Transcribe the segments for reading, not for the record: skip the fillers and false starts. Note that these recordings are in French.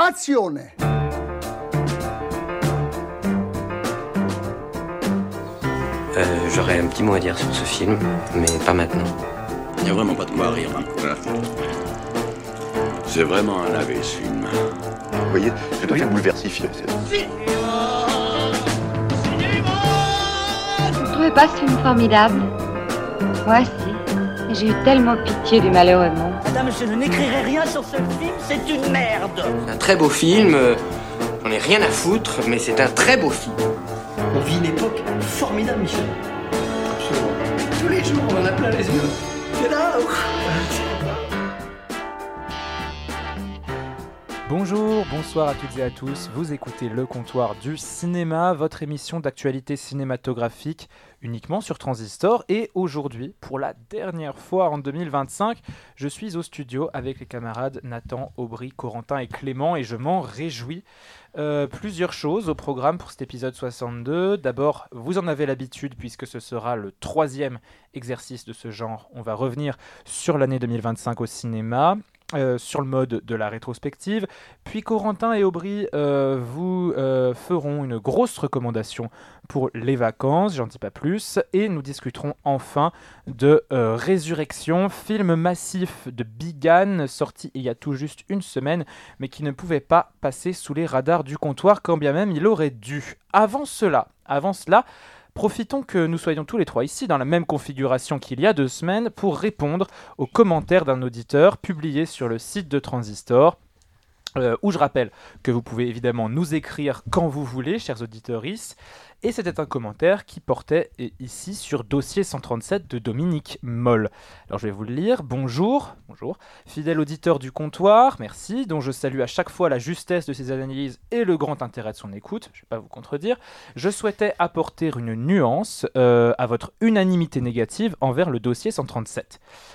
Azione! J'aurais un petit mot à dire sur ce film, mais pas maintenant. Il n'y a vraiment pas de quoi rire. Hein. Voilà. C'est vraiment un lavé, ce film. Vous voyez, c'est tout à fait bouleversifié. Vous ne trouvez pas ce film formidable? Moi, si. J'ai eu tellement pitié du malheureux monde. Madame, je n'écrirai rien sur ce film, c'est une merde. C'est un très beau film, j'en ai rien à foutre, mais c'est un très beau film. On vit une époque formidable, Michel. Absolument. Tous les jours, on en a plein les yeux. C'est là. Bonjour, bonsoir à toutes et à tous, vous écoutez Le Comptoir du Cinéma, votre émission d'actualité cinématographique uniquement sur Transistor. Et aujourd'hui, pour la dernière fois en 2025, je suis au studio avec les camarades Nathan, Aubry, Corentin et Clément et je m'en réjouis. Plusieurs choses au programme pour cet épisode 62. D'abord, vous en avez l'habitude puisque ce sera le 3e exercice de ce genre. On va revenir sur l'année 2025 au cinéma. Sur le mode de la rétrospective, puis Corentin et Aubry vous feront une grosse recommandation pour les vacances, j'en dis pas plus, et nous discuterons enfin de Résurrection, film massif de Bigan, sorti il y a tout juste une semaine, mais qui ne pouvait pas passer sous les radars du comptoir, quand bien même il aurait dû. Avant cela, profitons que nous soyons tous les trois ici dans la même configuration qu'il y a 2 semaines pour répondre aux commentaires d'un auditeur publié sur le site de Transistor, où je rappelle que vous pouvez évidemment nous écrire quand vous voulez, chers auditeuristes. Et c'était un commentaire qui portait ici sur Dossier 137 de Dominique Moll. Alors je vais vous le lire. Bonjour, fidèle auditeur du comptoir, merci, dont je salue à chaque fois la justesse de ses analyses et le grand intérêt de son écoute, je ne vais pas vous contredire. Je souhaitais apporter une nuance à votre unanimité négative envers le Dossier 137.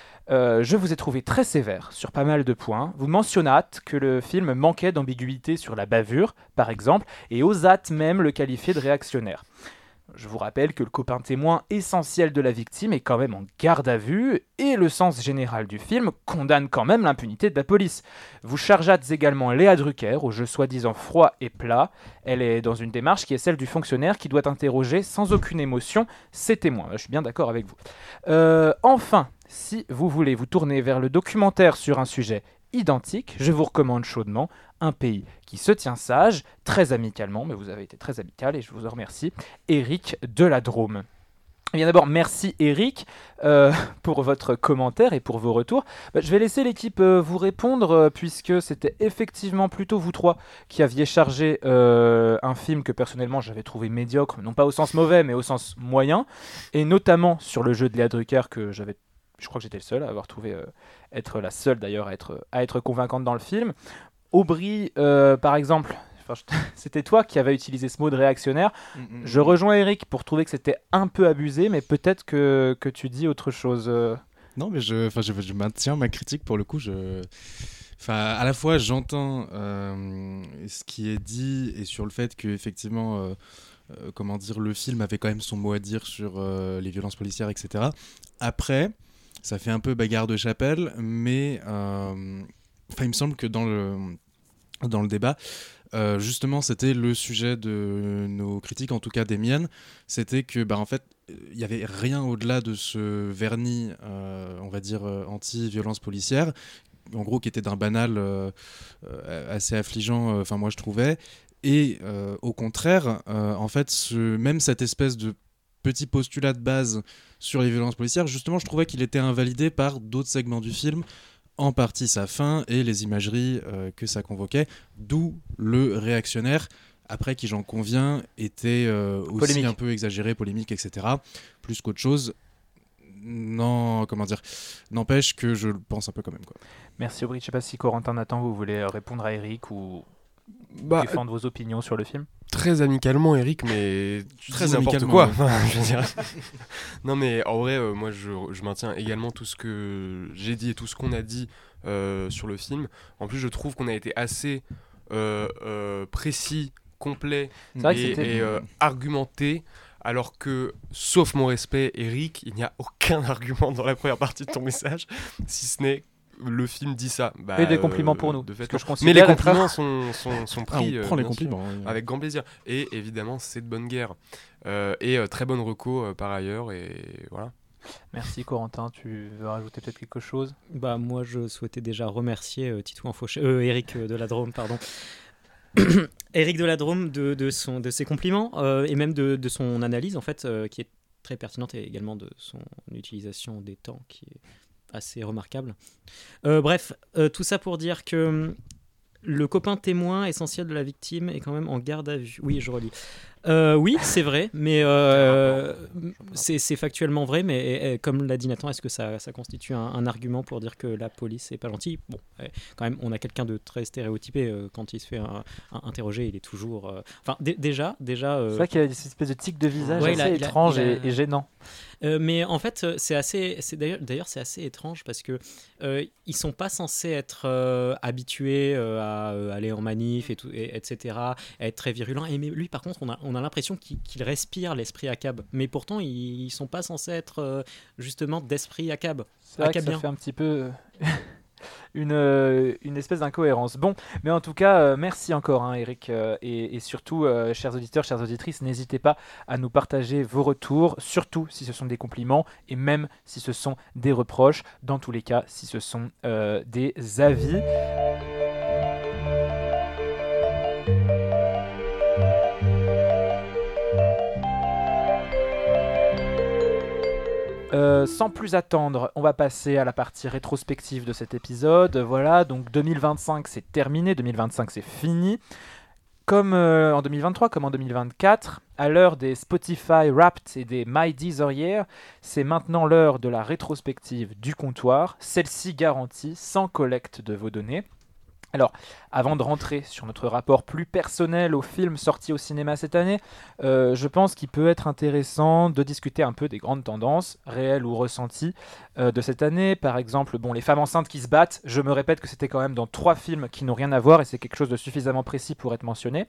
Je vous ai trouvé très sévère sur pas mal de points. Vous mentionnâtes que le film manquait d'ambiguïté sur la bavure, par exemple, et osâtes même le qualifier de réactionnaire. Je vous rappelle que le copain témoin essentiel de la victime est quand même en garde à vue, et le sens général du film condamne quand même l'impunité de la police. Vous chargeâtes également Léa Drucker au jeu soi-disant froid et plat. Elle est dans une démarche qui est celle du fonctionnaire qui doit interroger sans aucune émotion ses témoins. Je suis bien d'accord avec vous. Enfin, si vous voulez vous tourner vers le documentaire sur un sujet identique, je vous recommande chaudement Un pays qui se tient sage, très amicalement, mais vous avez été très amical et je vous en remercie, Eric de la Drôme. Eh bien d'abord, merci Eric pour votre commentaire et pour vos retours. Je vais laisser l'équipe vous répondre puisque c'était effectivement plutôt vous trois qui aviez chargé un film que personnellement j'avais trouvé médiocre, non pas au sens mauvais mais au sens moyen, et notamment sur le jeu de Léa Drucker que je crois que j'étais le seul à avoir trouvé être la seule d'ailleurs à être convaincante dans le film. Aubry, par exemple, c'était toi qui avais utilisé ce mot de réactionnaire. Je rejoins Eric pour trouver que c'était un peu abusé, mais peut-être que tu dis autre chose. Non, mais je maintiens ma critique pour le coup. À la fois, j'entends ce qui est dit et sur le fait qu'effectivement, le film avait quand même son mot à dire sur les violences policières, etc. Après, ça fait un peu bagarre de chapelle, mais il me semble que dans le débat, justement, c'était le sujet de nos critiques, en tout cas des miennes, c'était que, en fait, il n'y avait rien au-delà de ce vernis, on va dire, anti-violence policière, en gros, qui était d'un banal assez affligeant, moi je trouvais, et au contraire, en fait, même cette espèce de petit postulat de base sur les violences policières, justement, je trouvais qu'il était invalidé par d'autres segments du film, en partie sa fin et les imageries que ça convoquait, d'où le réactionnaire, après qui, j'en conviens, était aussi polémique. Un peu exagéré, polémique, etc., plus qu'autre chose. N'empêche que je le pense un peu quand même, quoi. Merci Aubry, je ne sais pas si Corentin, Nathan, vous voulez répondre à Eric ou défendre vos opinions sur le film. Très amicalement, Eric, mais très n'importe quoi. Ouais. Je veux dire. Non, mais en vrai, moi, je maintiens également tout ce que j'ai dit et tout ce qu'on a dit sur le film. En plus, je trouve qu'on a été assez précis, complet et argumenté. Alors que, sauf mon respect, Eric, il n'y a aucun argument dans la première partie de ton message, si ce n'est le film dit ça. Et des compliments pour nous. De fait, que je mais les considère être- compliments sont pris. on prend les bien sûr, compliments. Oui. avec grand plaisir. Et évidemment, c'est de bonne guerre. Et très bonne reco par ailleurs. Et voilà. Merci Corentin, tu veux rajouter peut-être quelque chose? Bah moi je souhaitais déjà remercier Titou Infochet, Eric de la Drôme, pardon. Eric de la Drôme de ses compliments et même de son analyse en fait qui est très pertinente et également de son utilisation des temps qui est assez remarquable. Bref, tout ça pour dire que le copain témoin essentiel de la victime est quand même en garde à vue. Oui, je relis. Oui, c'est vrai, mais c'est factuellement vrai, mais comme l'a dit Nathan, est-ce que ça constitue un argument pour dire que la police n'est pas gentille? Bon, quand même, on a quelqu'un de très stéréotypé quand il se fait interroger, il est toujours... Enfin, déjà... C'est vrai qu'il y a cette espèce de tic de visage Ouais, assez étrange et gênant. Mais en fait, d'ailleurs, c'est assez étrange parce que ils sont pas censés être habitués à aller en manif et tout, etc., à être très virulents. Et mais lui, par contre, on a l'impression qu'il respire l'esprit ACAB. Mais pourtant, ils sont pas censés être justement d'esprit ACAB. C'est vrai que ça fait un petit peu une espèce d'incohérence. Bon, mais en tout cas, merci encore, hein, Eric, et surtout, chers auditeurs, chères auditrices, n'hésitez pas à nous partager vos retours, surtout si ce sont des compliments, et même si ce sont des reproches, dans tous les cas, si ce sont des avis. Sans plus attendre, on va passer à la partie rétrospective de cet épisode. Voilà, donc 2025 c'est terminé, 2025 c'est fini. Comme en 2023, comme en 2024, à l'heure des Spotify Wrapped et des My Deezer Year, c'est maintenant l'heure de la rétrospective du comptoir, celle-ci garantie sans collecte de vos données. Alors, avant de rentrer sur notre rapport plus personnel aux films sortis au cinéma cette année, je pense qu'il peut être intéressant de discuter un peu des grandes tendances, réelles ou ressenties, de cette année. Par exemple, les femmes enceintes qui se battent, je me répète que c'était quand même dans 3 films qui n'ont rien à voir et c'est quelque chose de suffisamment précis pour être mentionné.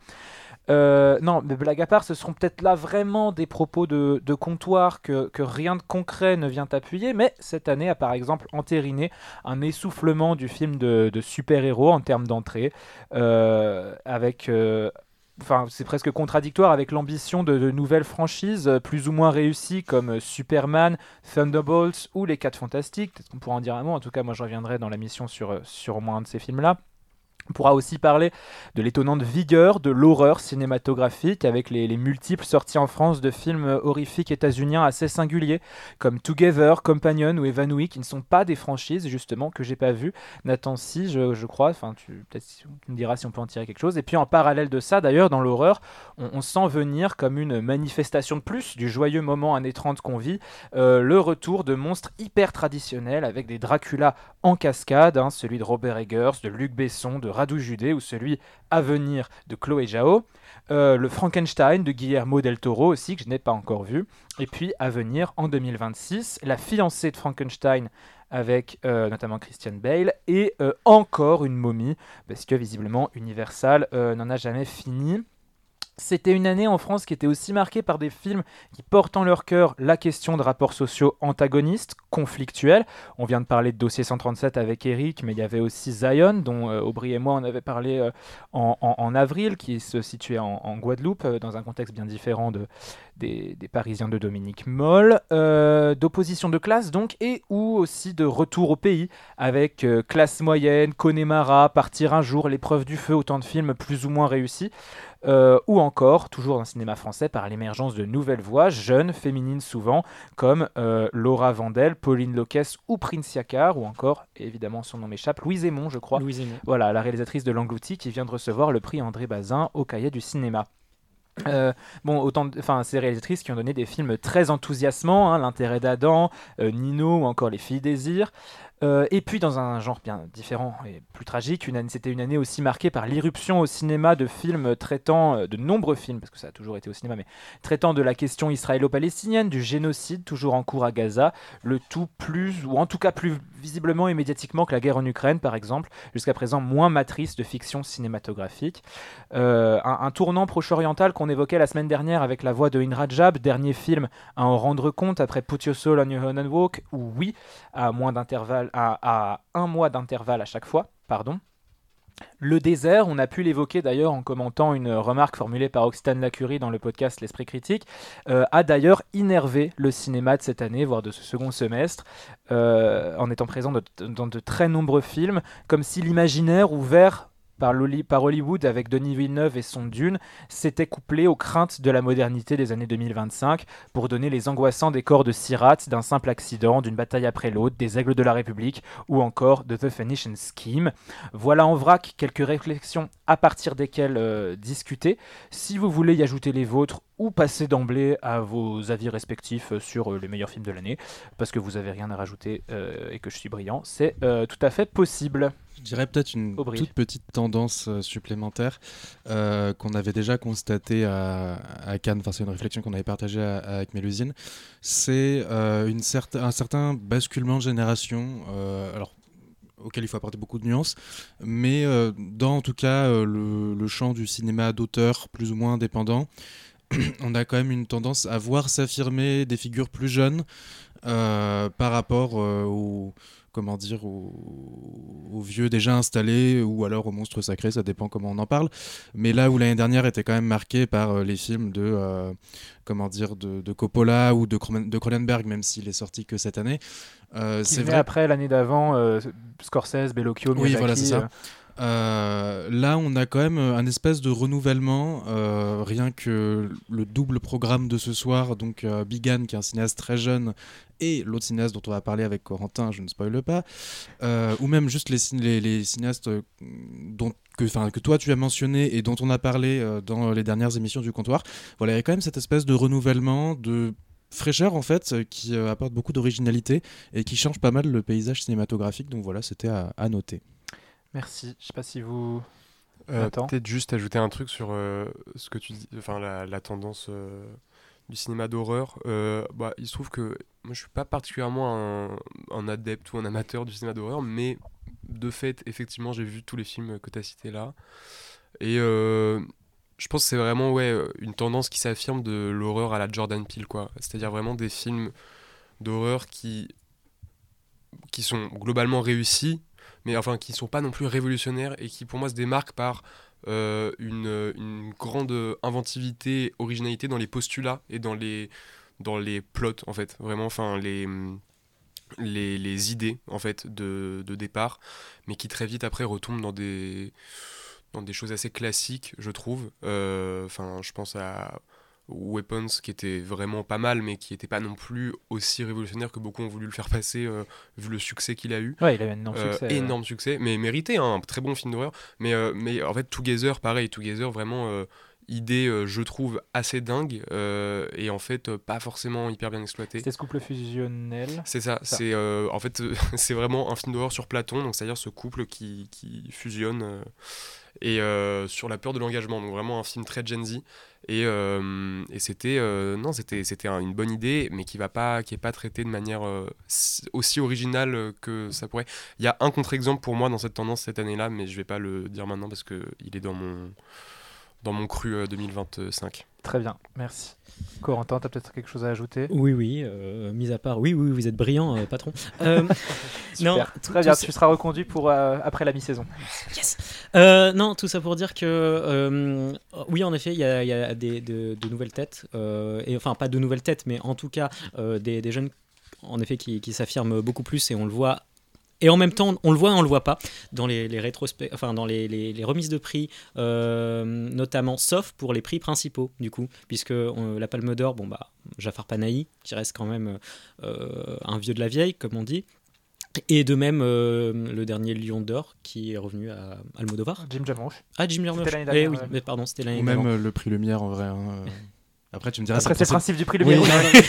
Non, mais blague à part, ce seront peut-être là vraiment des propos de comptoir que rien de concret ne vient appuyer, mais cette année a par exemple entériné un essoufflement du film de super-héros en termes d'entrée, avec... c'est presque contradictoire avec l'ambition de nouvelles franchises plus ou moins réussies comme Superman, Thunderbolts ou Les 4 Fantastiques. Peut-être qu'on pourra en dire un mot, en tout cas moi je reviendrai dans la mission sur au moins un de ces films-là. On pourra aussi parler de l'étonnante vigueur de l'horreur cinématographique avec les multiples sorties en France de films horrifiques états-uniens assez singuliers comme Together, Companion ou Evanouie qui ne sont pas des franchises justement que j'ai pas vues. Nathan si je crois, peut-être tu me diras si on peut en tirer quelque chose. Et puis en parallèle de ça d'ailleurs dans l'horreur on sent venir comme une manifestation de plus du joyeux moment années 30 qu'on vit le retour de monstres hyper traditionnels avec des Dracula en cascade, celui de Robert Eggers, de Luc Besson, de Radu Jude ou celui à venir de Chloé Zhao, le Frankenstein de Guillermo del Toro aussi que je n'ai pas encore vu, et puis à venir en 2026 la fiancée de Frankenstein avec notamment Christian Bale et encore une momie parce que visiblement Universal n'en a jamais fini. C'était une année en France qui était aussi marquée par des films qui portent en leur cœur la question de rapports sociaux antagonistes, conflictuels. On vient de parler de Dossier 137 avec Eric, mais il y avait aussi Zion, dont Aubry et moi on avait parlé en avril, qui se situait en Guadeloupe, dans un contexte bien différent des Parisiens de Dominique Moll, d'opposition de classe donc, et ou aussi de retour au pays, avec Classe moyenne, Connemara, Partir un jour, L'épreuve du feu, autant de films plus ou moins réussis. Ou encore, toujours dans le cinéma français, par l'émergence de nouvelles voix, jeunes, féminines souvent, comme Laura Vandel, Pauline Loquès ou Prince Yakar, ou encore, évidemment son nom m'échappe, Louise Aymon, je crois. Louise Aymon. Voilà, la réalisatrice de L'Englouti qui vient de recevoir le prix André Bazin au Cahiers du cinéma. Ces réalisatrices qui ont donné des films très enthousiasmants, L'intérêt d'Adam, Nino ou encore Les filles désir. Et puis dans un genre bien différent et plus tragique, c'était une année aussi marquée par l'irruption au cinéma de films traitant, de nombreux films, parce que ça a toujours été au cinéma, mais traitant de la question israélo-palestinienne, du génocide toujours en cours à Gaza, le tout plus, ou en tout cas plus visiblement et médiatiquement que la guerre en Ukraine par exemple, jusqu'à présent moins matrice de fiction cinématographique. Un tournant proche-oriental qu'on évoquait la semaine dernière avec La Voix de Inrajab, dernier film à en rendre compte après Put Your Soul on Your Own and Walk, où oui, à moins d'intervalle à 1 mois d'intervalle à chaque fois. Pardon. Le désert, on a pu l'évoquer d'ailleurs en commentant une remarque formulée par Occitane Lacurie dans le podcast L'Esprit Critique, a d'ailleurs innervé le cinéma de cette année, voire de ce second semestre, en étant présent dans de très nombreux films, comme si l'imaginaire ouvert par Hollywood avec Denis Villeneuve et son Dune s'était couplé aux craintes de la modernité des années 2025 pour donner les angoissants décors de Sirat, d'un simple accident, d'une bataille après l'autre, des Aigles de la République ou encore de The Phoenician Scheme. Voilà en vrac quelques réflexions à partir desquelles discuter. Si vous voulez y ajouter les vôtres ou passer d'emblée à vos avis respectifs sur les meilleurs films de l'année, parce que vous n'avez rien à rajouter et que je suis brillant, c'est tout à fait possible. Je dirais peut-être une toute petite tendance supplémentaire qu'on avait déjà constatée à Cannes, enfin c'est une réflexion qu'on avait partagée avec Mélusine, c'est un certain basculement de génération, alors auquel il faut apporter beaucoup de nuances, mais dans en tout cas le champ du cinéma d'auteur plus ou moins indépendant, on a quand même une tendance à voir s'affirmer des figures plus jeunes par rapport aux vieux déjà installés ou alors aux monstres sacrés, ça dépend comment on en parle. Mais là où l'année dernière était quand même marquée par les films de Coppola ou de Cronenberg, même s'il est sorti que cette année. C'est vrai. Après, l'année d'avant, Scorsese, Bellocchio, Miyazaki... Oui, voilà, c'est ça. Là, on a quand même un espèce de renouvellement, rien que le double programme de ce soir, donc Bigan, qui est un cinéaste très jeune, et l'autre cinéaste dont on va parler avec Corentin, je ne spoile pas, ou même juste les cinéastes que toi tu as mentionné et dont on a parlé dans les dernières émissions du comptoir. Voilà, il y a quand même cette espèce de renouvellement, de fraîcheur en fait, qui apporte beaucoup d'originalité et qui change pas mal le paysage cinématographique, donc voilà, c'était à noter. Merci. Je sais pas si vous... Peut-être juste ajouter un truc sur ce que tu dis, enfin la tendance du cinéma d'horreur. Il se trouve que moi je suis pas particulièrement un adepte ou un amateur du cinéma d'horreur, mais de fait effectivement j'ai vu tous les films que tu as cités là. Et je pense que c'est vraiment une tendance qui s'affirme de l'horreur à la Jordan Peele, quoi. C'est-à-dire vraiment des films d'horreur qui sont globalement réussis, mais enfin qui sont pas non plus révolutionnaires et qui pour moi se démarquent par une grande inventivité, originalité dans les postulats et dans les plots en fait, vraiment, enfin les idées en fait de départ, mais qui très vite après retombent dans des choses assez classiques, je trouve. Enfin, je pense à Weapons, qui était vraiment pas mal, mais qui n'était pas non plus aussi révolutionnaire que beaucoup ont voulu le faire passer, vu le succès qu'il a eu. Ouais, il a eu un énorme succès. Mais mérité, un très bon film d'horreur. Mais en fait, Together, vraiment idée, je trouve, assez dingue, et en fait, pas forcément hyper bien exploitée. C'était ce couple fusionnel. C'est ça. C'est, en fait, c'est vraiment un film d'horreur sur Platon, donc c'est-à-dire ce couple qui fusionne... et sur la peur de l'engagement, donc vraiment un film très Gen Z, et c'était une bonne idée, mais qui est pas traitée de manière aussi originale que ça pourrait. Il y a un contre-exemple pour moi dans cette tendance cette année-là, mais je vais pas le dire maintenant parce que il est dans mon cru 2025. Très bien, merci. Corentin, t'as peut-être quelque chose à ajouter ? Oui, mis à part, oui, vous êtes brillant, patron. Non, très bien, tu seras reconduit pour après la mi-saison. Yes. Non, tout ça pour dire que oui, en effet, il y a de nouvelles têtes, et enfin pas de nouvelles têtes, mais en tout cas des jeunes, en effet, qui s'affirment beaucoup plus, et on le voit. Et en même temps, on le voit et on le voit pas dans les remises de prix, notamment, sauf pour les prix principaux, du coup, puisque la Palme d'Or, Jafar Panahi, qui reste quand même un vieux de la vieille, comme on dit, et de même le dernier Lion d'Or qui est revenu à Almodovar. Jim Jarmusch. Ah, Jim Jarmusch. C'était l'année dernière. Oui, mais pardon, c'était l'année Ou dernière. même le prix Lumière en vrai. Après, tu me diras. Après, c'est le principe du prix Lumière.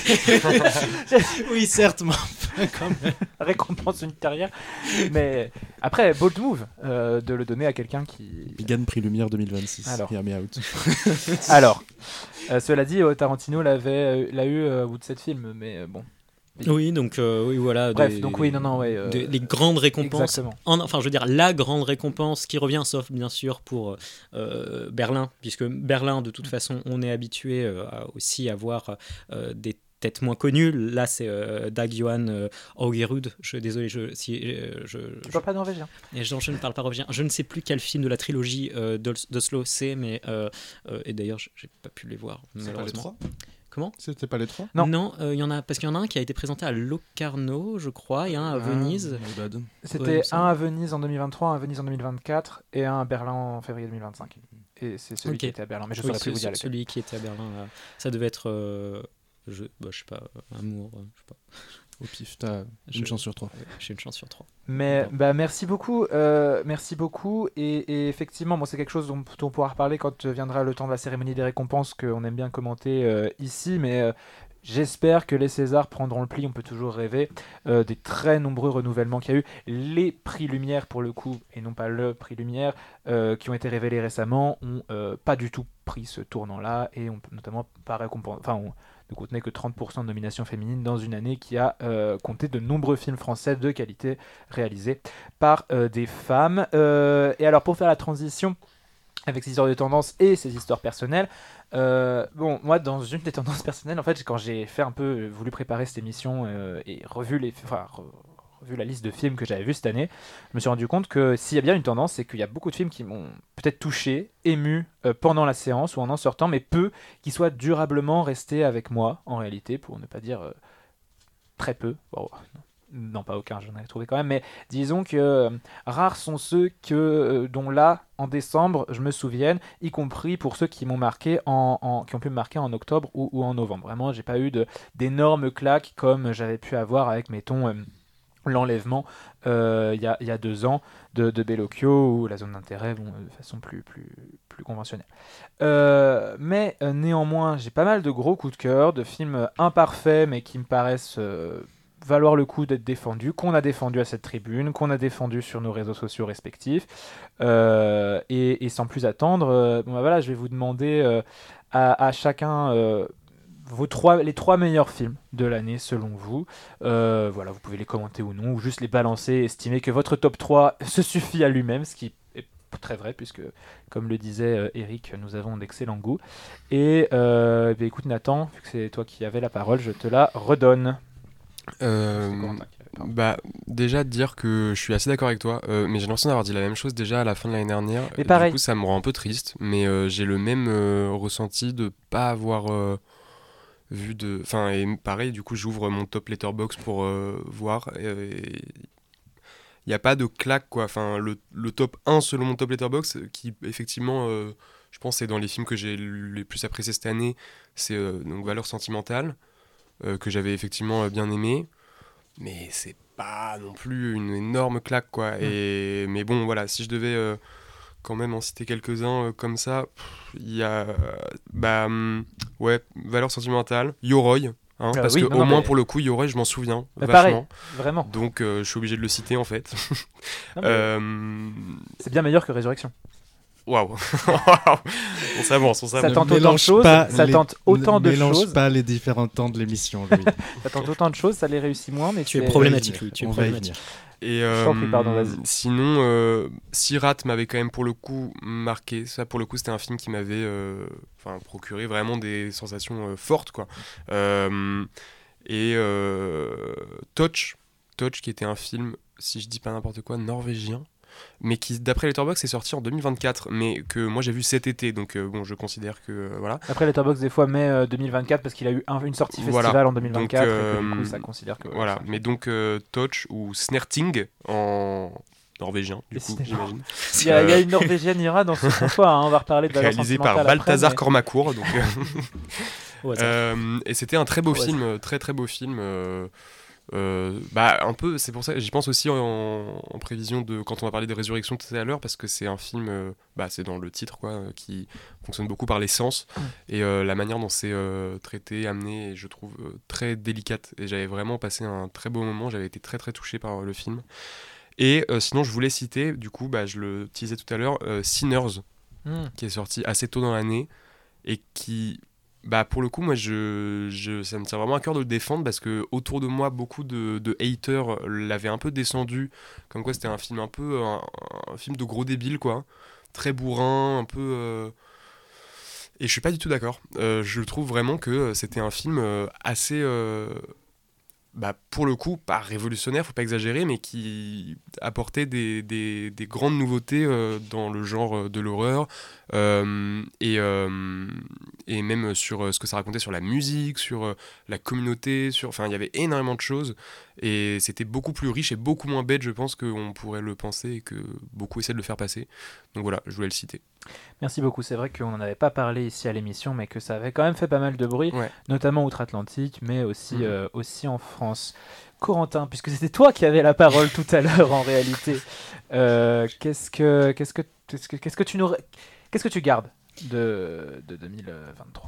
Oui, certes, mais quand même. Récompense une carrière. Mais après, bold move de le donner à quelqu'un qui. Bigan prix Lumière 2026. Alors. Hear me out. Alors, cela dit, Tarantino l'a eu au bout de 7 films, mais bon. Oui, donc oui, voilà. Bref, donc oui, les grandes récompenses. Exactement. Enfin, je veux dire, la grande récompense qui revient, sauf bien sûr pour Berlin, puisque Berlin, de toute façon, on est habitué aussi à voir des peut-être moins connu. Là, c'est Dag Johan Augerud. Désolé, je parle pas norvégien. Et je ne parle pas norvégien. Je ne sais plus quel film de la trilogie d'Oslo c'est, mais et d'ailleurs, j'ai pas pu les voir. C'est pas les 3 ? Comment ? C'était pas les 3 ? Non, y en a, parce qu'il y en a un qui a été présenté à Locarno, je crois, et un à Venise. C'était un à Venise en 2023, un à Venise en 2024 et un à Berlin en février 2025. Et c'est celui qui était à Berlin, mais je saurais plus vous dire lequel. Celui qui était à Berlin, ça devait être, je sais pas, Amour, je sais pas. Au pif, t'as une chance sur 3. J'ai une chance sur 3. Mais merci beaucoup. Et effectivement, c'est quelque chose dont on pourra reparler quand viendra le temps de la cérémonie des récompenses, qu'on aime bien commenter ici. Mais j'espère que les Césars prendront le pli. On peut toujours rêver des très nombreux renouvellements qu'il y a eu. Les prix Lumière, pour le coup, et non pas le prix Lumière, qui ont été révélés récemment, ont pas du tout pris ce tournant-là et ont notamment pas récompensé. Ne contenait que 30% de nominations féminines dans une année qui a compté de nombreux films français de qualité réalisés par des femmes. Et alors, pour faire la transition avec ces histoires de tendances et ces histoires personnelles, moi, dans une des tendances personnelles, en fait, quand j'ai voulu préparer cette émission et revu la liste de films que j'avais vus cette année, je me suis rendu compte que s'il y a bien une tendance, c'est qu'il y a beaucoup de films qui m'ont peut-être touché, ému pendant la séance ou en sortant, mais peu qui soient durablement restés avec moi, en réalité, pour ne pas dire très peu. Bon, non, pas aucun, j'en ai trouvé quand même, mais disons que rares sont ceux dont là, en décembre, je me souvienne, y compris pour ceux qui m'ont marqué qui ont pu me marquer en octobre ou en novembre. Vraiment, j'ai pas eu d'énormes claques comme j'avais pu avoir avec, mettons, L'Enlèvement il y a 2 ans de Bellocchio ou La Zone d'intérêt de façon plus conventionnelle. Mais néanmoins, j'ai pas mal de gros coups de cœur, de films imparfaits mais qui me paraissent valoir le coup d'être défendus, qu'on a défendus à cette tribune, qu'on a défendus sur nos réseaux sociaux respectifs. Et sans plus attendre, je vais vous demander à chacun les 3 meilleurs films de l'année selon vous. Vous pouvez les commenter ou non, ou juste les balancer, estimer que votre top 3 se suffit à lui-même, ce qui est très vrai, puisque, comme le disait Eric, nous avons d'excellents goûts. Et écoute Nathan, vu que c'est toi qui avais la parole, je te la redonne. Déjà de dire que je suis assez d'accord avec toi, mais j'ai l'impression d'avoir dit la même chose déjà à la fin de l'année dernière. Et pareil. Du coup, ça me rend un peu triste, mais j'ai le même ressenti de pas avoir vu de. Enfin, et pareil, du coup, j'ouvre mon top Letterboxd pour voir. Il n'y a pas de claque, quoi. Enfin, le top 1 selon mon top Letterboxd, qui effectivement, je pense, c'est dans les films que j'ai les plus appréciés cette année, c'est donc Valeurs sentimentales, que j'avais effectivement bien aimé. Mais c'est pas non plus une énorme claque, quoi. Mais bon, voilà, si je devais quand même en citer quelques-uns comme ça, il y a Valeurs sentimentales, Yoroi, parce que au moins pour le coup Yoroi je m'en souviens vachement. Pareil, vraiment. Donc je suis obligé de le citer en fait. C'est bien meilleur que Résurrection. Waouh. On s'avance. Ça tente autant de choses. Ne mélange pas les différents temps de l'émission, Louis. Ça tente autant de choses, ça les réussit moins, mais tu es problématique, Louis. Tu es problématique. Et sinon, Sirat m'avait quand même pour le coup marqué. Ça, pour le coup, c'était un film qui m'avait procuré vraiment des sensations fortes, quoi. Touch, qui était un film, si je dis pas n'importe quoi, norvégien, mais qui, d'après Letterboxd, est sorti en 2024, mais que moi j'ai vu cet été, donc je considère que voilà. Après Letterboxd des fois met 2024 parce qu'il a eu une sortie festival en 2024, donc, et que, du coup ça considère que... Voilà, mais donc Touch ou Snerting en norvégien, du coup, j'imagine. Il y a une norvégienne Ira dans ce contour, on va reparler de Valeurs réalisé sentimentales par Balthazar après, Kormakur, donc... et c'était un très beau film, très très beau film... un peu, c'est pour ça j'y pense aussi en prévision de quand on va parler des résurrections tout à l'heure, parce que c'est un film, c'est dans le titre, quoi, qui fonctionne beaucoup par les sens, et la manière dont c'est traité, amené, je trouve très délicate, et j'avais vraiment passé un très beau moment, j'avais été très très touché par le film. Et sinon je voulais citer, du coup je le teasais tout à l'heure, Sinners, qui est sorti assez tôt dans l'année, et qui... pour le coup, moi, ça me tient vraiment à cœur de le défendre, parce que autour de moi, beaucoup de haters l'avaient un peu descendu, comme quoi c'était un film un peu un film de gros débile, quoi, très bourrin, un peu Et je suis pas du tout d'accord. Je trouve vraiment que c'était un film assez, pour le coup, pas révolutionnaire, faut pas exagérer, mais qui apportait des grandes nouveautés dans le genre de l'horreur, et même sur ce que ça racontait sur la musique, sur la communauté, enfin il y avait énormément de choses, et c'était beaucoup plus riche et beaucoup moins bête, je pense, qu'on pourrait le penser et que beaucoup essaient de le faire passer. Donc voilà, je voulais le citer. Merci beaucoup. C'est vrai qu'on n'en avait pas parlé ici à l'émission, mais que ça avait quand même fait pas mal de bruit, Ouais. notamment outre-Atlantique, mais aussi, aussi en France. Corentin, puisque c'était toi qui avais la parole tout à l'heure en réalité, qu'est-ce que tu gardes de 2023 ?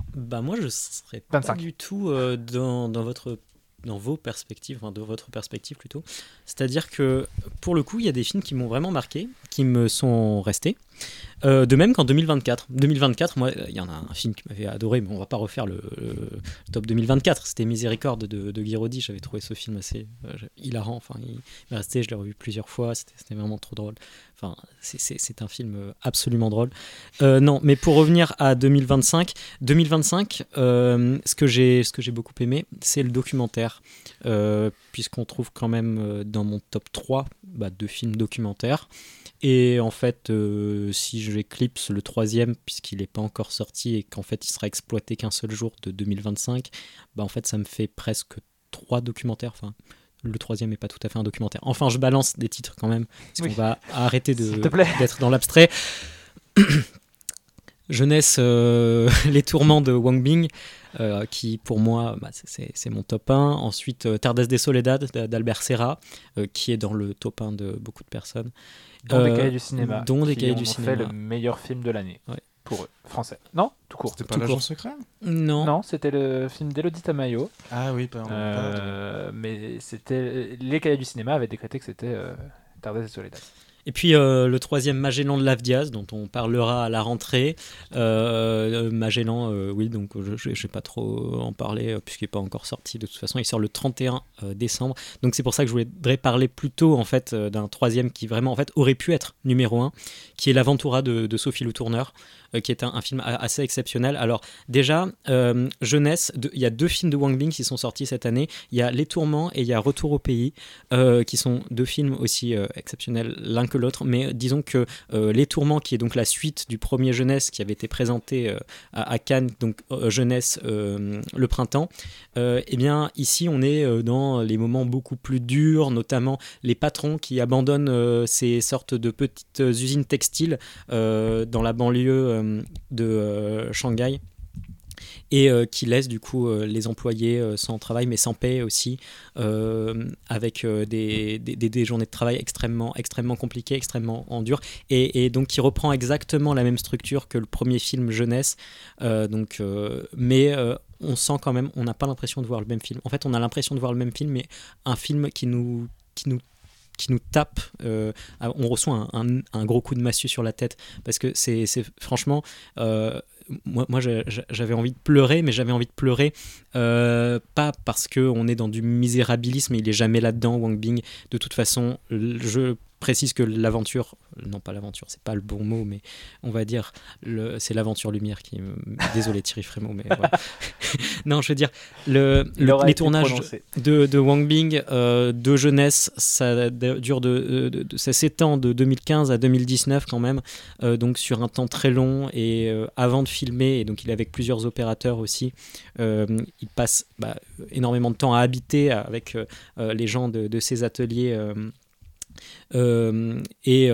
Bah moi je serais 25. pas du tout dans vos perspectives, enfin de votre perspective plutôt. C'est-à-dire que pour le coup, il y a des films qui m'ont vraiment marqué, qui me sont restés. De même qu'en 2024. 2024, moi, il y en a un film qui m'avait adoré, mais on va pas refaire le top 2024. C'était Miséricorde de Guy Roddy. J'avais trouvé ce film assez hilarant. Enfin, il m'est resté, je l'ai revu plusieurs fois. C'était vraiment trop drôle. Enfin, c'est un film absolument drôle. Non, mais pour revenir à 2025, ce que j'ai beaucoup aimé, c'est le documentaire, puisqu'on trouve quand même dans mon top 3 de films documentaires. Et en fait, si j'éclipse le troisième, puisqu'il n'est pas encore sorti et qu'en fait il sera exploité qu'un seul jour de 2025, en fait ça me fait presque 3 documentaires. Enfin, le troisième n'est pas tout à fait un documentaire. Enfin, je balance des titres quand même, parce qu'on va arrêter d'être dans l'abstrait. Jeunesse, les tourments de Wang Bing, qui pour moi c'est mon top 1. Ensuite Tardes de Soledad d'Albert Serra, qui est dans le top 1 de beaucoup de personnes, dont des Cahiers du cinéma, dont des Cahiers du cinéma, fait le meilleur film de l'année, ouais, pour eux, français. Non, tout court. C'était pas l'agent secret ? Non, c'était le film d'Élodie Tamayo. Ah oui, pardon. Mais c'était les Cahiers du cinéma avaient décrété que c'était Tardes de Soledad. Et puis le troisième, Magellan de Lavdiaz, dont on parlera à la rentrée. Magellan, oui, donc je ne vais pas trop en parler, puisqu'il n'est pas encore sorti. De toute façon, il sort le 31 décembre. Donc c'est pour ça que je voudrais parler plutôt en fait, d'un troisième qui vraiment en fait, aurait pu être numéro 1, qui est L'Aventura de Sophie Le Tourneur, qui est un film assez exceptionnel. Alors déjà, jeunesse, il y a 2 films de Wang Bing qui sont sortis cette année. Il y a Les Tourments et il y a Retour au pays, qui sont 2 films aussi exceptionnels l'un que l'autre, mais disons que Les Tourments, qui est donc la suite du premier Jeunesse qui avait été présenté à Cannes, donc Jeunesse le printemps, et bien ici on est dans les moments beaucoup plus durs, notamment les patrons qui abandonnent ces sortes de petites usines textiles dans la banlieue de Shanghai, et qui laisse du coup les employés sans travail mais sans paix aussi, avec des journées de travail extrêmement compliquées, extrêmement dures, et donc qui reprend exactement la même structure que le premier film Jeunesse, mais on sent quand même, on n'a pas l'impression de voir le même film. En fait, on a l'impression de voir le même film, mais un film qui nous tape, on reçoit un gros coup de massue sur la tête, parce que c'est franchement, moi j'avais envie de pleurer, mais j'avais envie de pleurer pas parce qu'on est dans du misérabilisme, il est jamais là-dedans, Wang Bing. De toute façon, je précise que l'aventure, non pas l'aventure, c'est pas le bon mot, mais on va dire c'est l'aventure lumière qui désolé Thierry Frémaux, mais voilà. Non, je veux dire les tournages de Wang Bing de jeunesse, ça dure ça s'étend de 2015 à 2019 quand même, donc sur un temps très long, et avant de filmer, et donc il est avec plusieurs opérateurs aussi, il passe énormément de temps à habiter avec les gens de ses ateliers, et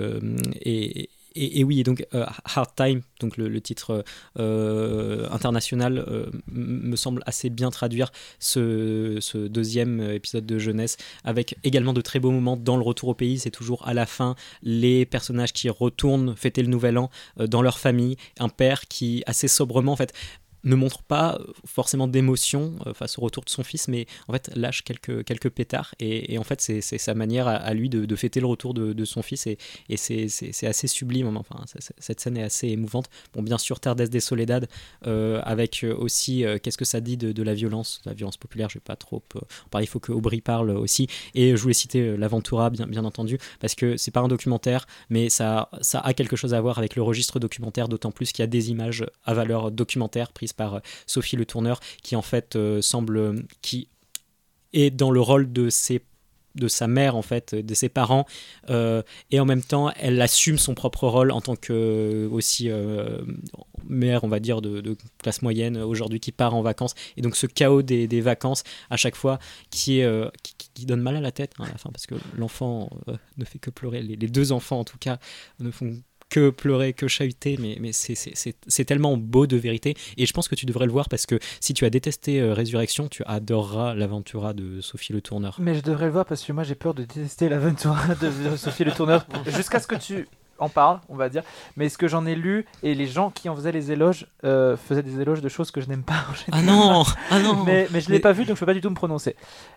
oui, et donc Hard Time, donc le titre international, me semble assez bien traduire ce deuxième épisode de jeunesse, avec également de très beaux moments dans le retour au pays. C'est toujours à la fin les personnages qui retournent fêter le nouvel an dans leur famille, un père qui assez sobrement en fait, ne montre pas forcément d'émotion face au retour de son fils, mais en fait lâche quelques pétards, et en fait c'est sa manière à lui de fêter le retour de son fils, et c'est assez sublime. Enfin, cette scène est assez émouvante. Bon, bien sûr, Tardes de Soledad, avec aussi qu'est-ce que ça dit de la violence populaire. Je vais pas trop en parler, il faut que Aubry parle aussi, et je voulais citer l'Aventura, bien entendu, parce que c'est pas un documentaire, mais ça a quelque chose à voir avec le registre documentaire, d'autant plus qu'il y a des images à valeur documentaire prises par Sophie Le Tourneur, qui en fait qui est dans le rôle de sa mère, en fait, de ses parents, et en même temps elle assume son propre rôle en tant que aussi mère, on va dire, de classe moyenne aujourd'hui, qui part en vacances, et donc ce chaos des vacances à chaque fois qui donne mal à la tête, hein, à la fin, parce que l'enfant ne fait que pleurer, les deux enfants en tout cas ne font que pleurer, que chahuter, mais c'est tellement beau de vérité, et je pense que tu devrais le voir, parce que si tu as détesté Résurrection, tu adoreras l'Aventura de Sophie Le Tourneur. Mais je devrais le voir, parce que moi j'ai peur de détester l'Aventura de Sophie Le Tourneur, jusqu'à ce que tu en parles, on va dire, mais ce que j'en ai lu, et les gens qui en faisaient les éloges faisaient des éloges de choses que je n'aime pas en général. Ah non mais je l'ai pas vu, donc je peux pas du tout me prononcer.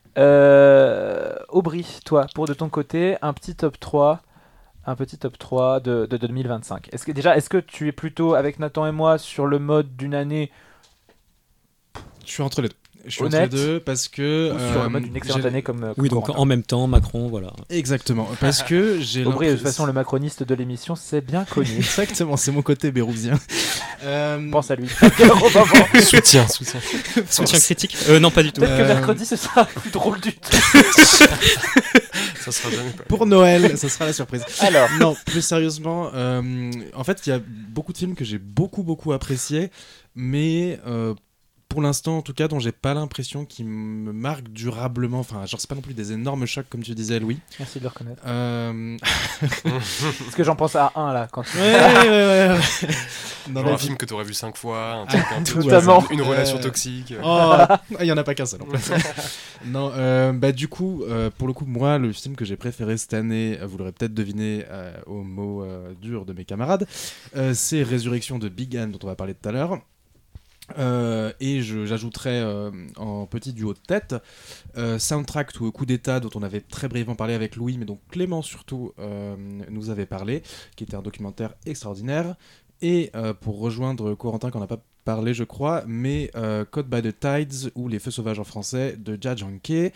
Aubry, toi, pour de ton côté, un petit top 3 de 2025. Est-ce que tu es plutôt, avec Nathan et moi, sur le mode d'une année... Je suis entre les deux. Parce que... sur le mode d'une excellente année comme oui, donc en même temps, Macron, voilà. Exactement, parce que j'ai... Aubry, de toute façon, le macroniste de l'émission, c'est bien connu. Exactement, c'est mon côté bérouzien. Pense à lui. Soutien critique. Non, pas du tout. Peut-être que mercredi, ce sera plus drôle du tout. Ça sera jamais pas. Pour Noël, ça sera la surprise. Alors, non, plus sérieusement, en fait, il y a beaucoup de films que j'ai beaucoup appréciés, mais pour l'instant, en tout cas, dont j'ai pas l'impression qu'ils me marquent durablement. Enfin, genre, c'est pas non plus des énormes chocs, comme tu disais, Louis. Merci de le reconnaître. Parce que j'en pense à un, là, quand tu... Ouais. Genre un film que t'aurais vu 5 fois, un truc un peu... Totalement. Une relation toxique. Il y en a pas qu'un seul, en fait. Non, du coup, pour le coup, moi, le film que j'ai préféré cette année, vous l'aurez peut-être deviné au mot dur de mes camarades, c'est Résurrection de Big Ann, dont on va parler tout à l'heure. Et j'ajouterais en petit duo de tête Soundtrack to Coup d'État, dont on avait très brièvement parlé avec Louis, mais dont Clément surtout nous avait parlé, qui était un documentaire extraordinaire. Et pour rejoindre Corentin, qu'on n'a pas parlé je crois, mais Caught by the Tides, ou Les Feux Sauvages en français, de Jia Zhangke,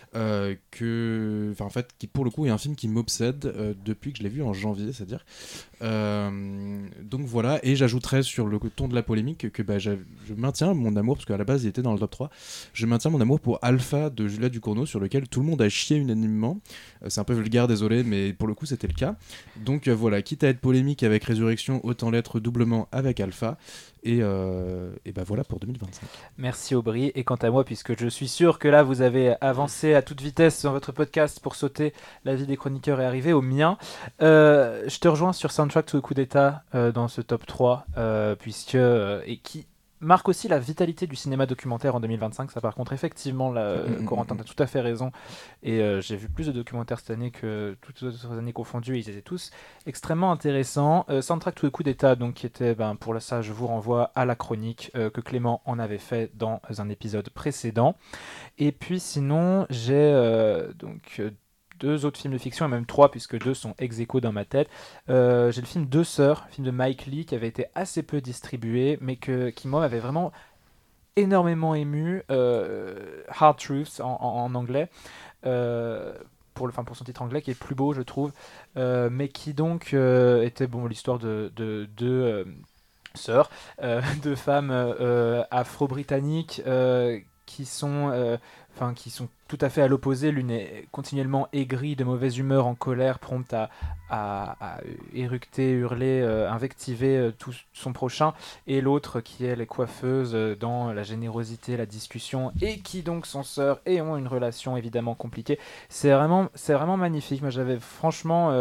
qui pour le coup est un film qui m'obsède depuis que je l'ai vu en janvier, c'est-à-dire. Donc voilà, et j'ajouterais sur le ton de la polémique que je maintiens mon amour, parce qu'à la base il était dans le top 3, je maintiens mon amour pour Alpha de Juliette Ducournau, sur lequel tout le monde a chié unanimement. C'est un peu vulgaire, désolé, mais pour le coup c'était le cas. Donc voilà, quitte à être polémique avec Résurrection, autant l'être doublement avec Alpha. Et voilà pour 2025. Merci Aubry. Et quant à moi, puisque je suis sûr que là vous avez avancé à toute vitesse dans votre podcast pour sauter la vie des chroniqueurs et arriver au mien, je te rejoins sur Soundtrack to Coup d'État dans ce top 3, et qui marque aussi la vitalité du cinéma documentaire en 2025. Ça, par contre, effectivement, Corentin, t'as tout à fait raison. Et j'ai vu plus de documentaires cette année que toutes les autres années confondues. Ils étaient tous extrêmement intéressants. Soundtrack to Coup d'État, donc, qui était, pour ça, je vous renvoie à la chronique que Clément en avait fait dans un épisode précédent. Et puis, sinon, j'ai deux autres films de fiction, et même 3, puisque 2 sont ex-aequo dans ma tête. J'ai le film Deux Sœurs, film de Mike Leigh, qui avait été assez peu distribué, mais qui moi m'avait vraiment énormément ému. Hard Truths en anglais, pour son titre anglais, qui est plus beau, je trouve, mais qui donc était l'histoire de deux sœurs, deux femmes afro-britanniques qui sont tout à fait à l'opposé. L'une est continuellement aigrie, de mauvaise humeur, en colère, prompte à éructer, hurler, invectiver tout son prochain, et l'autre qui elle est coiffeuse dans la générosité, la discussion, et qui donc sont sœurs et ont une relation évidemment compliquée. C'est vraiment magnifique. Moi j'avais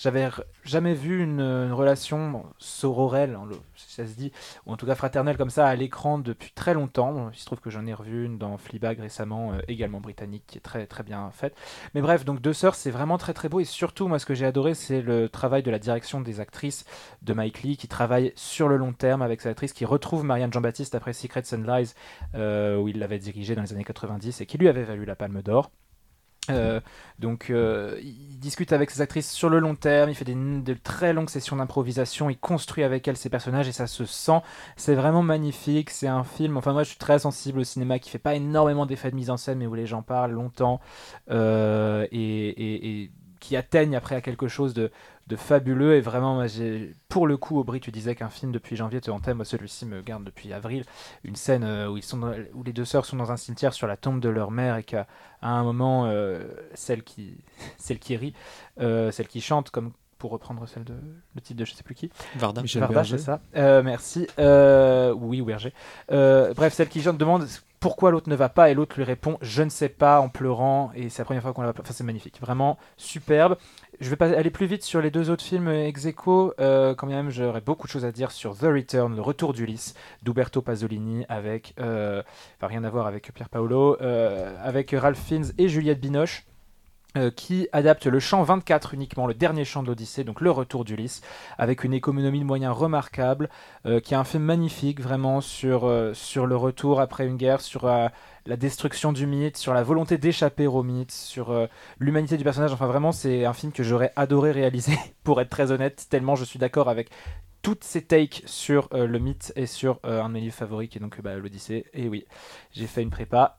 J'avais jamais vu une relation sororelle, ça se dit, ou en tout cas fraternelle comme ça à l'écran depuis très longtemps. Il se trouve que j'en ai revu une dans Fleabag récemment, également britannique, qui est très très bien faite. Mais bref, donc Deux Sœurs, c'est vraiment très très beau, et surtout moi ce que j'ai adoré, c'est le travail de la direction des actrices de Mike Leigh, qui travaille sur le long terme avec ses actrices, qui retrouve Marianne Jean-Baptiste après Secrets and Lies, où il l'avait dirigée dans les années 90 et qui lui avait valu la Palme d'Or. Il discute avec ses actrices sur le long terme, il fait de très longues sessions d'improvisation, il construit avec elles ses personnages et ça se sent, c'est vraiment magnifique. C'est un film, enfin moi je suis très sensible au cinéma qui fait pas énormément d'effets de mise en scène mais où les gens parlent longtemps et qui atteignent après à quelque chose de fabuleux. Et vraiment moi, pour le coup, Aubry, tu disais qu'un film depuis janvier te hantait, moi celui-ci me garde depuis avril. Une scène où les deux sœurs sont dans un cimetière sur la tombe de leur mère et qu'à un moment celle qui rit, celle qui chante, comme pour reprendre le titre de je sais plus qui, Varda, c'est ça, merci, oui, Werger, bref, celle qui chante demande pourquoi l'autre ne va pas et l'autre lui répond je ne sais pas en pleurant, et c'est la première fois qu'on la voit. Enfin, c'est magnifique, vraiment superbe. Je vais pas aller plus vite sur les deux autres films ex aequo, quand même j'aurais beaucoup de choses à dire sur The Return, le retour d'Ulysse d'Uberto Pasolini, avec rien à voir avec Pier Paolo, avec Ralph Fiennes et Juliette Binoche, qui adapte le chant 24 uniquement, le dernier chant de l'Odyssée, donc le retour d'Ulysse, avec une économie de moyens remarquable, qui est un film magnifique vraiment sur le retour après une guerre, sur la destruction du mythe, sur la volonté d'échapper au mythe, sur l'humanité du personnage. Enfin vraiment c'est un film que j'aurais adoré réaliser pour être très honnête, tellement je suis d'accord avec toutes ces takes sur le mythe et sur un de mes livres favoris qui est donc l'Odyssée. Et oui, j'ai fait une prépa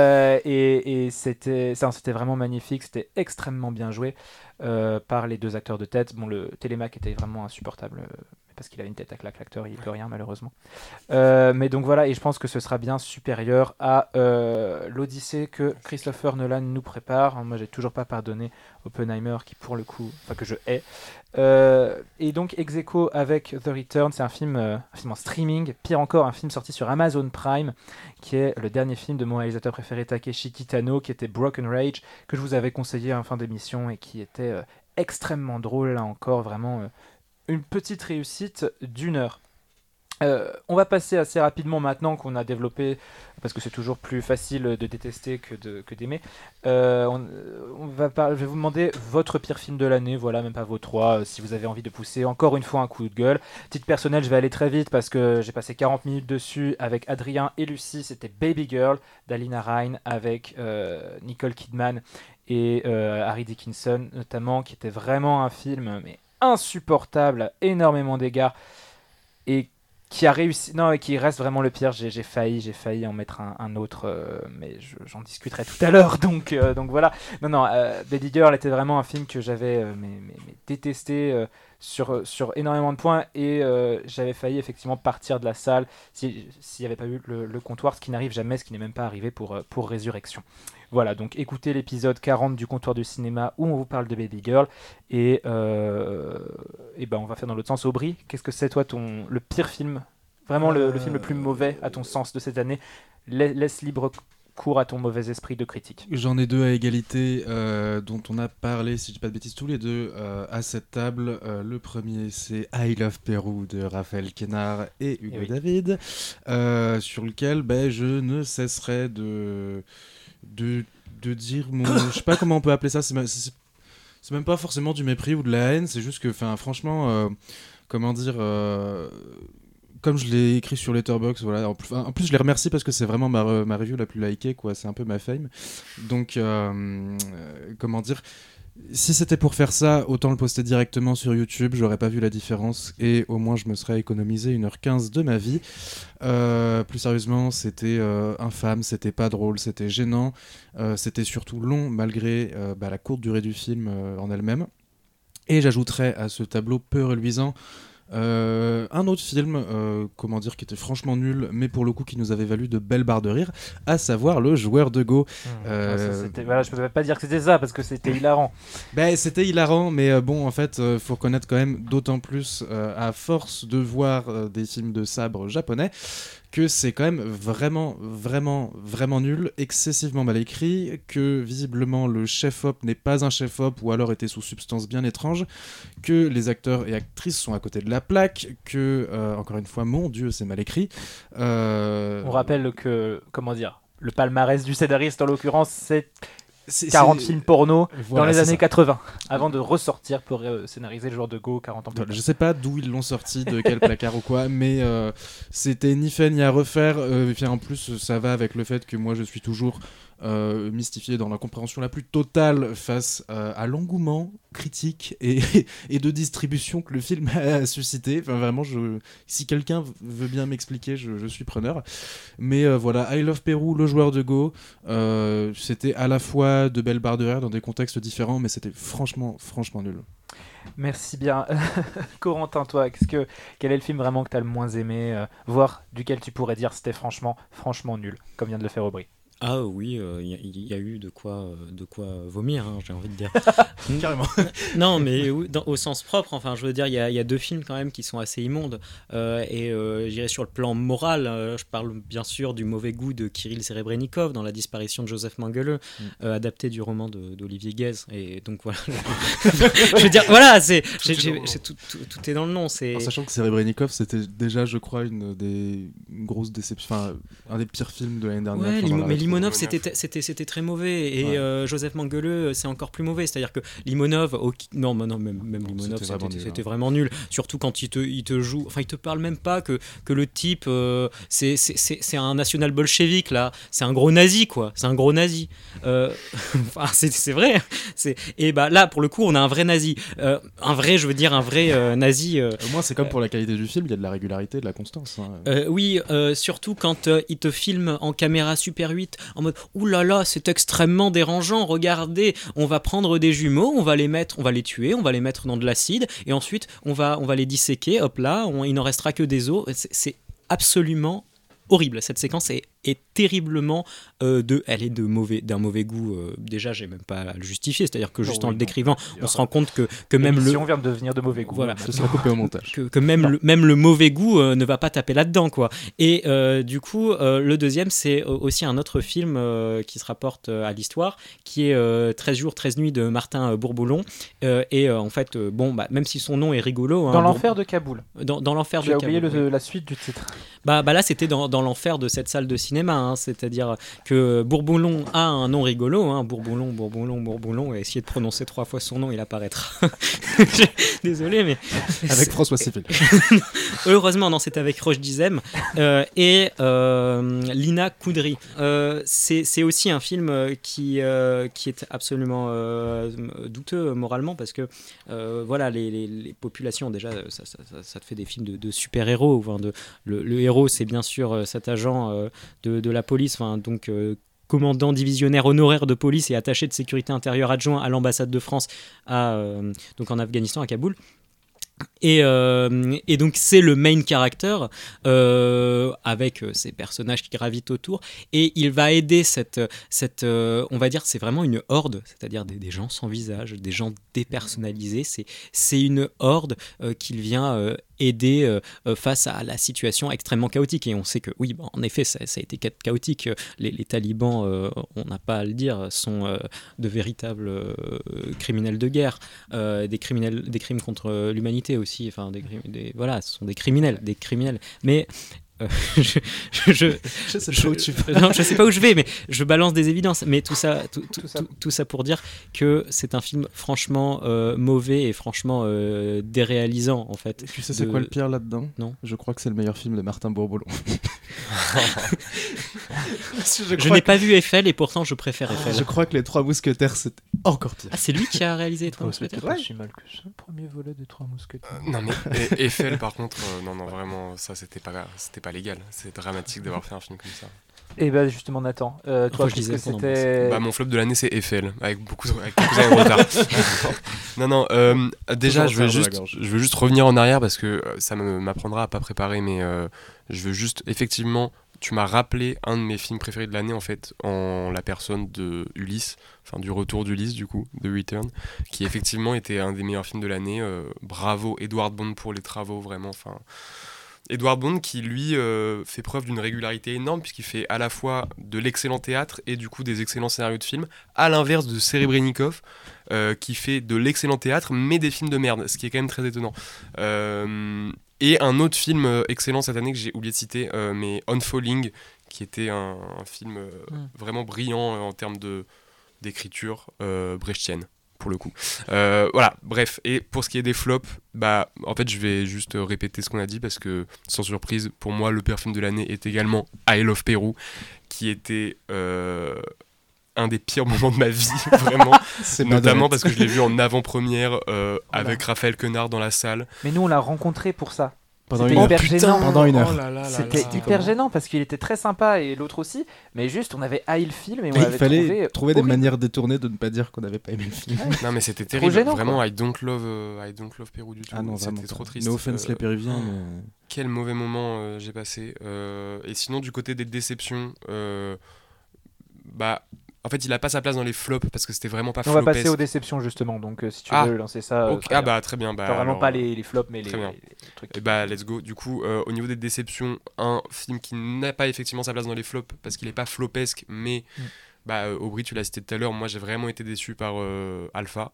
et c'était vraiment magnifique, c'était extrêmement bien joué par les deux acteurs de tête. Bon, le Télémaque était vraiment insupportable parce qu'il a une tête à claque, l'acteur, il peut rien malheureusement. Mais donc voilà, et je pense que ce sera bien supérieur à l'Odyssée que Christopher Nolan nous prépare. Moi j'ai toujours pas pardonné Oppenheimer, qui pour le coup, enfin que je hais. Et donc ex aequo avec The Return, c'est un film en streaming, pire encore un film sorti sur Amazon Prime, qui est le dernier film de mon réalisateur préféré Takeshi Kitano, qui était Broken Rage, que je vous avais conseillé en fin d'émission et qui était extrêmement drôle, là encore, vraiment une petite réussite d'1 heure. On va passer assez rapidement maintenant qu'on a développé, parce que c'est toujours plus facile de détester que d'aimer. Je vais vous demander votre pire film de l'année, voilà, même pas vos trois, si vous avez envie de pousser encore une fois un coup de gueule. Titre personnel, je vais aller très vite parce que j'ai passé 40 minutes dessus avec Adrien et Lucie. C'était Baby Girl d'Alina Ryan avec Nicole Kidman et Harry Dickinson notamment, qui était vraiment un film mais insupportable, énormément d'égards, et qui a réussi, non, et qui reste vraiment le pire. J'ai failli en mettre un autre, mais j'en discuterai tout à l'heure. Donc voilà. Non, Baby Girl était vraiment un film que j'avais mais détesté sur énormément de points, et j'avais failli effectivement partir de la salle s'il n'y avait pas eu le comptoir, ce qui n'arrive jamais, ce qui n'est même pas arrivé pour Résurrection. Voilà, donc écoutez l'épisode 40 du comptoir du cinéma où on vous parle de Baby Girl, et ben on va faire dans l'autre sens. Aubry, qu'est-ce que c'est toi le pire film, vraiment le film le plus mauvais à ton sens de cette année? Laisse libre cours à ton mauvais esprit de critique. J'en ai deux à égalité dont on a parlé, si je dis pas de bêtises, tous les deux à cette table. Le premier, c'est I Love Pérou de Raphaël Quénard et Hugo David, sur lequel je ne cesserai de dire je sais pas comment on peut appeler ça, c'est même pas forcément du mépris ou de la haine, c'est juste que franchement comment dire, comme je l'ai écrit sur Letterboxd, voilà, en plus je les remercie parce que c'est vraiment ma review la plus likée, quoi, c'est un peu ma fame, donc comment dire, si c'était pour faire ça, autant le poster directement sur YouTube, j'aurais pas vu la différence et au moins je me serais économisé 1h15 de ma vie. Plus sérieusement, c'était infâme, c'était pas drôle, c'était gênant, c'était surtout long malgré la courte durée du film en elle-même. Et j'ajouterais à ce tableau peu reluisant un autre film, qui était franchement nul, mais pour le coup qui nous avait valu de belles barres de rire, à savoir Le Joueur de Go. Je peux pas dire que c'était ça parce que c'était hilarant. C'était hilarant, mais bon, en fait, faut reconnaître quand même, d'autant plus à force de voir des films de sabre japonais, que c'est quand même vraiment, vraiment, vraiment nul, excessivement mal écrit, que visiblement le chef-op n'est pas un chef-op ou alors était sous substance bien étrange, que les acteurs et actrices sont à côté de la plaque, que, encore une fois, mon Dieu, c'est mal écrit. On rappelle que, comment dire, le palmarès du scénariste en l'occurrence, c'est 40 films porno dans les années 80, avant de ressortir pour scénariser Le Joueur de Go 40 ans plus tard. Je sais pas d'où ils l'ont sorti, de quel placard ou quoi, mais c'était ni fait ni à refaire. Et puis en plus, ça va avec le fait que moi je suis toujours mystifié dans la compréhension la plus totale face à l'engouement critique et de distribution que le film a suscité. Enfin, vraiment, si quelqu'un veut bien m'expliquer, je suis preneur. Mais voilà, I Love Pérou, Le Joueur de Go, c'était à la fois de belles barres de rire dans des contextes différents, mais c'était franchement nul. Merci bien. Corentin, toi, quel est le film vraiment que tu as le moins aimé, voire duquel tu pourrais dire c'était franchement nul, comme vient de le faire Aubry? Ah oui, il y a eu de quoi vomir, hein, j'ai envie de dire. Carrément. Non, mais au sens propre, enfin, je veux dire, il y a deux films quand même qui sont assez immondes. Je dirais sur le plan moral, je parle bien sûr du mauvais goût de Kirill Serebrennikov dans La disparition de Joseph Mengele, adapté du roman d'Olivier Guèze. Et donc voilà. Je veux dire, voilà, tout est dans le nom. En sachant que Serebrennikov, c'était déjà, je crois, une grosses déceptions, enfin, un des pires films de l'année dernière. Ouais, mais Limonov, c'était très mauvais. Et Joseph Mengele, c'est encore plus mauvais. C'est-à-dire que Limonov, même Limonov, c'était vraiment nul. Surtout quand il te joue, enfin, il te parle même pas que le type, c'est un national bolchevique, là. C'est un gros nazi, quoi. C'est un gros nazi. Enfin, c'est vrai. Et bah là, pour le coup, on a un vrai nazi. Un vrai nazi. Au moins, c'est comme pour la qualité du film, il y a de la régularité, de la constance. Hein. Oui, surtout quand il te filme en caméra Super 8 en mode « Ouh là là, c'est extrêmement dérangeant, regardez, on va prendre des jumeaux, on va les tuer, on va les mettre dans de l'acide, et ensuite on va les disséquer, hop là, il n'en restera que des os. » C'est absolument horrible, cette séquence est terriblement elle est d'un mauvais goût. Déjà, j'ai même pas à le justifier, c'est-à-dire que juste en le décrivant, on se rend compte que même l'émission vient de devenir de mauvais goût. Voilà, ce sera coupé au montage. Que même le mauvais goût ne va pas taper là-dedans, quoi. Et du coup, le deuxième, c'est aussi un autre film qui se rapporte à l'histoire, qui est 13 jours, 13 nuits de Martin Bourboulon. En fait, même si son nom est rigolo. Dans l'enfer de Kaboul. Dans l'enfer de Kaboul. J'ai oublié la suite du titre. Bah là, c'était dans l'enfer de cette salle de cinéma, hein, c'est-à-dire que Bourboulon a un nom rigolo, hein, Bourboulon, et essayer de prononcer 3 fois son nom, il apparaîtra. Désolé, mais... Avec François Civil. Heureusement, non, c'était avec Roche Dizem et Lina Koudry. C'est aussi un film qui est absolument douteux moralement, parce que voilà, les populations, déjà, ça te fait des films de super-héros. Enfin, le héros, c'est bien sûr cet agent de la police, donc commandant divisionnaire honoraire de police et attaché de sécurité intérieure adjoint à l'ambassade de France donc en Afghanistan, à Kaboul. Et donc c'est le main character avec ces personnages qui gravitent autour, et il va aider cette on va dire, c'est vraiment une horde, c'est-à-dire des gens sans visage, des gens dépersonnalisés. C'est une horde qu'il vient aider face à la situation extrêmement chaotique. Et on sait que oui, en effet, ça a été chaotique. Les talibans, on n'a pas à le dire, sont de véritables criminels de guerre, des crimes contre l'humanité aussi. Enfin, voilà, ce sont des criminels. Mais je sais pas où je vais, mais je balance des évidences. Mais tout ça pour dire que c'est un film franchement mauvais et franchement déréalisant, en fait. Tu sais c'est quoi le pire là-dedans ? Non. Je crois que c'est le meilleur film de Martin Bourboulon. Je n'ai pas vu Eiffel, et pourtant je préfère Eiffel. Je crois que Les Trois Mousquetaires, c'est encore pire. Ah, c'est lui qui a réalisé Les Trois Mousquetaires. Ouais. Je suis mal que ça, le premier volet des Trois Mousquetaires. Non, mais Eiffel, par contre, non, vraiment, ça c'était pas légal. C'est dramatique d'avoir fait un film comme ça. Et bah justement, Nathan, toi, je disais c'était... mon flop de l'année, c'est Eiffel, avec quelques années de retard. Non, déjà, je veux juste revenir en arrière, parce que ça m'apprendra à pas préparer, mais je veux juste, effectivement, tu m'as rappelé un de mes films préférés de l'année, en fait, en la personne de Ulysse, enfin du retour d'Ulysse, du coup, de Return, qui effectivement était un des meilleurs films de l'année. Bravo Edward Bond pour les travaux, vraiment, enfin... Edward Bond qui lui fait preuve d'une régularité énorme puisqu'il fait à la fois de l'excellent théâtre et du coup des excellents scénarios de films, à l'inverse de Serebrennikov qui fait de l'excellent théâtre mais des films de merde, ce qui est quand même très étonnant. Et un autre film excellent cette année que j'ai oublié de citer, mais On Falling, qui était un film vraiment brillant en termes d'écriture brechtienne. Pour le coup. Voilà, bref. Et pour ce qui est des flops, en fait, je vais juste répéter ce qu'on a dit parce que, sans surprise, pour moi, le pire film de l'année est également I Love Peru, qui était un des pires moments de ma vie, vraiment. Notamment parce que je l'ai vu en avant-première avec Raphaël Quenard dans la salle. Mais nous, on l'a rencontré pour ça. C'était hyper gênant. Pendant une heure. Oh là là là C'était là. hyper gênant parce qu'il était très sympa et l'autre aussi, mais juste on avait haï le film et on Il l'avait fallait trouver des horrible. manières détournées de ne pas dire qu'on n'avait pas aimé le film. Non mais c'était terrible, gênant, vraiment. quoi. I don't love Peru du tout. Ah non, vraiment c'était pas. trop triste. No offense les Péruviens, mais... Quel mauvais moment j'ai passé. Et sinon du côté des déceptions, en fait il a pas sa place dans les flops parce que c'était vraiment pas On va flopesque. passer aux déceptions justement, donc si tu veux lancer ça. Ok. Très bien. Enfin, vraiment alors, pas les flops, mais les trucs. Et let's go. Du coup, au niveau des déceptions, un film qui n'a pas effectivement sa place dans les flops parce qu'il est pas flopesque, mais Aubry, tu l'as cité tout à l'heure, moi j'ai vraiment été déçu par Alpha.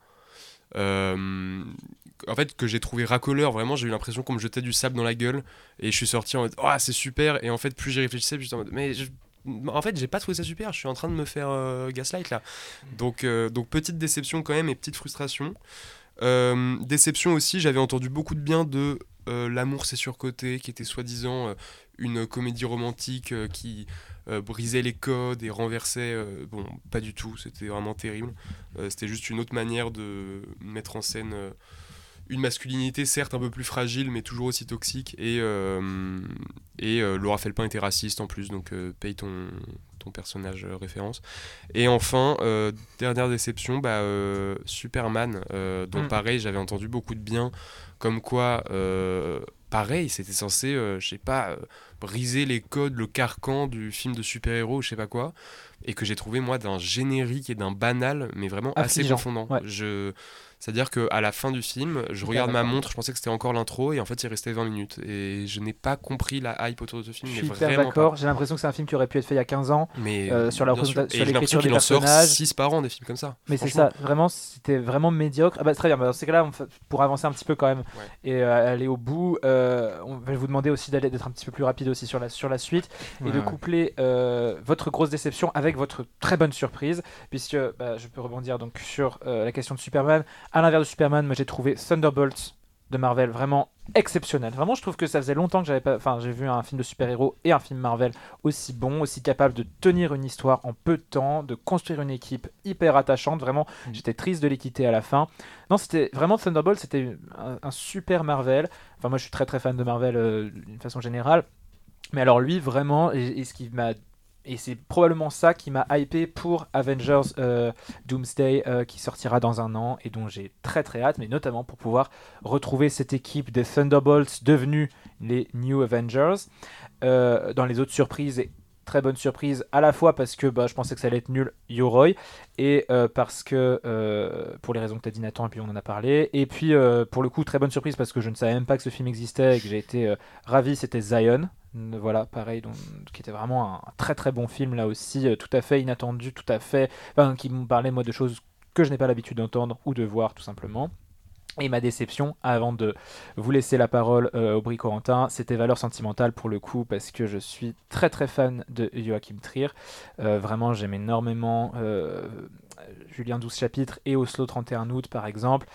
En fait, que j'ai trouvé racoleur, vraiment, j'ai eu l'impression qu'on me jetait du sable dans la gueule et je suis sorti en mode oh, c'est super. Et en fait, plus j'y réfléchissais, plus j'étais en mode mais en fait, j'ai pas trouvé ça super, je suis en train de me faire gaslight là. Donc petite déception quand même et petite frustration. Déception aussi, j'avais entendu beaucoup de bien de L'amour c'est surcoté, qui était soi-disant une comédie romantique qui brisait les codes et renversait. Bon, pas du tout, c'était vraiment terrible. C'était juste une autre manière de mettre en scène une masculinité certes un peu plus fragile mais toujours aussi toxique et Laura Felpin était raciste en plus, donc paye ton personnage référence. Et enfin dernière déception, Superman, dont pareil j'avais entendu beaucoup de bien, comme quoi pareil c'était censé je sais pas briser les codes, le carcan du film de super-héros, je sais pas quoi, et que j'ai trouvé moi d'un générique et d'un banal mais vraiment assez confondant. Ouais. C'est-à-dire qu'à la fin du film, je regarde ma montre, je pensais que c'était encore l'intro, et en fait il restait 20 minutes. Et je n'ai pas compris la hype autour de ce film. Je suis hyper d'accord, j'ai l'impression que c'est un film qui aurait pu être fait il y a 15 ans, mais sur l'écriture des qu'il en sort personnages. 6 par an, des films comme ça. Mais c'est ça, vraiment, c'était vraiment médiocre. C'est très bien, dans ces cas-là, pour avancer un petit peu quand même, et aller au bout, on va vous demander aussi d'être un petit peu plus rapide aussi sur la suite, et de coupler votre grosse déception avec votre très bonne surprise, puisque je peux rebondir donc sur la question de Superman. À l'inverse de Superman, moi j'ai trouvé Thunderbolts de Marvel vraiment exceptionnel. Vraiment, je trouve que ça faisait longtemps que j'ai vu un film de super-héros et un film Marvel aussi bon, aussi capable de tenir une histoire en peu de temps, de construire une équipe hyper attachante. Vraiment, j'étais triste de les quitter à la fin. Non, c'était vraiment Thunderbolts, c'était un super Marvel. Enfin, moi je suis très très fan de Marvel d'une façon générale. Mais alors lui, vraiment, et ce qui m'a... Et c'est probablement ça qui m'a hypé pour Avengers Doomsday qui sortira dans un an et dont j'ai très très hâte, mais notamment pour pouvoir retrouver cette équipe des Thunderbolts devenus les New Avengers. Dans les autres surprises, et très bonne surprise à la fois parce que je pensais que ça allait être nul, Yoroi, et parce que pour les raisons que tu as dit Nathan et puis on en a parlé, et puis pour le coup très bonne surprise parce que je ne savais même pas que ce film existait et que j'ai été ravi, c'était Zion. Voilà, pareil, qui était vraiment un très très bon film là aussi, tout à fait inattendu, tout à fait, qui me parlait moi de choses que je n'ai pas l'habitude d'entendre ou de voir tout simplement. Et ma déception, avant de vous laisser la parole Aubry Corentin, c'était Valeurs sentimentales pour le coup, parce que je suis très très fan de Joachim Trier. Vraiment, j'aime énormément Julien 12 chapitres et Oslo 31 août par exemple.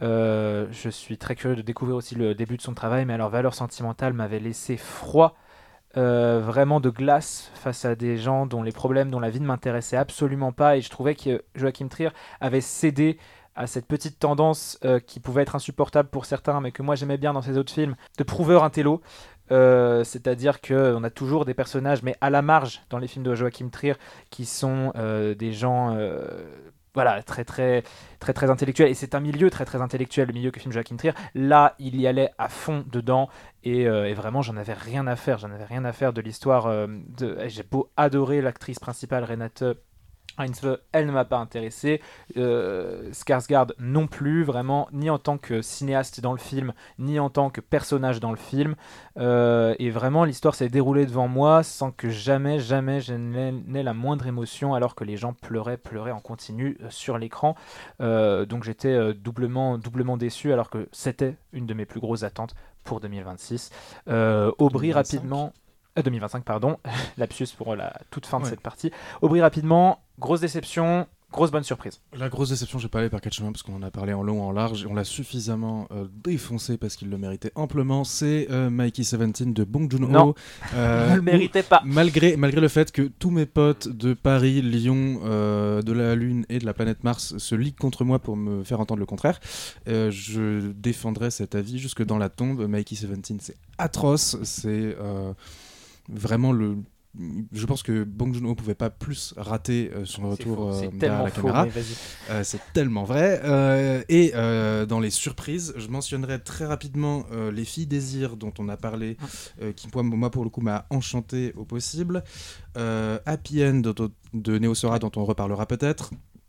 Je suis très curieux de découvrir aussi le début de son travail, mais alors Valeurs sentimentales m'avait laissé froid, vraiment de glace face à des gens dont les problèmes, dont la vie ne m'intéressait absolument pas, et je trouvais que Joachim Trier avait cédé à cette petite tendance qui pouvait être insupportable pour certains, mais que moi j'aimais bien dans ses autres films, de prouveur intello. C'est-à-dire qu'on a toujours des personnages, mais à la marge dans les films de Joachim Trier, qui sont des gens très, très, très, très intellectuels. Et c'est un milieu très, très intellectuel, le milieu que filme Joachim Trier. Là, il y allait à fond dedans. Et vraiment, j'en avais rien à faire. J'en avais rien à faire de l'histoire. J'ai beau adorer l'actrice principale, Renate Heinze, elle ne m'a pas intéressé. Skarsgård non plus, vraiment, ni en tant que cinéaste dans le film, ni en tant que personnage dans le film. Et vraiment, l'histoire s'est déroulée devant moi sans que jamais je n'ai la moindre émotion, alors que les gens pleuraient en continu sur l'écran. Donc j'étais doublement déçu, alors que c'était une de mes plus grosses attentes pour 2026. Aubry, 2025. Rapidement... 2025, pardon, lapsus pour la toute fin de cette partie. Aubry, rapidement, grosse déception, grosse bonne surprise. La grosse déception, je vais pas aller par quatre chemins parce qu'on en a parlé en long, en large, et on l'a suffisamment défoncé parce qu'il le méritait amplement. C'est Mikey 17 de Bong Joon-ho. Non, ne le méritait pas. Malgré le fait que tous mes potes de Paris, Lyon, de la Lune et de la planète Mars se liguent contre moi pour me faire entendre le contraire, je défendrai cet avis jusque dans la tombe. Mikey 17, c'est atroce, c'est vraiment je pense que Bong Joon-ho pouvait pas plus rater son retour derrière la caméra. C'est tellement vrai. Et dans les surprises, je mentionnerai très rapidement Les Filles Désir dont on a parlé, qui moi pour le coup m'a enchanté au possible. Happy End de Neo Sora dont on reparlera peut-être.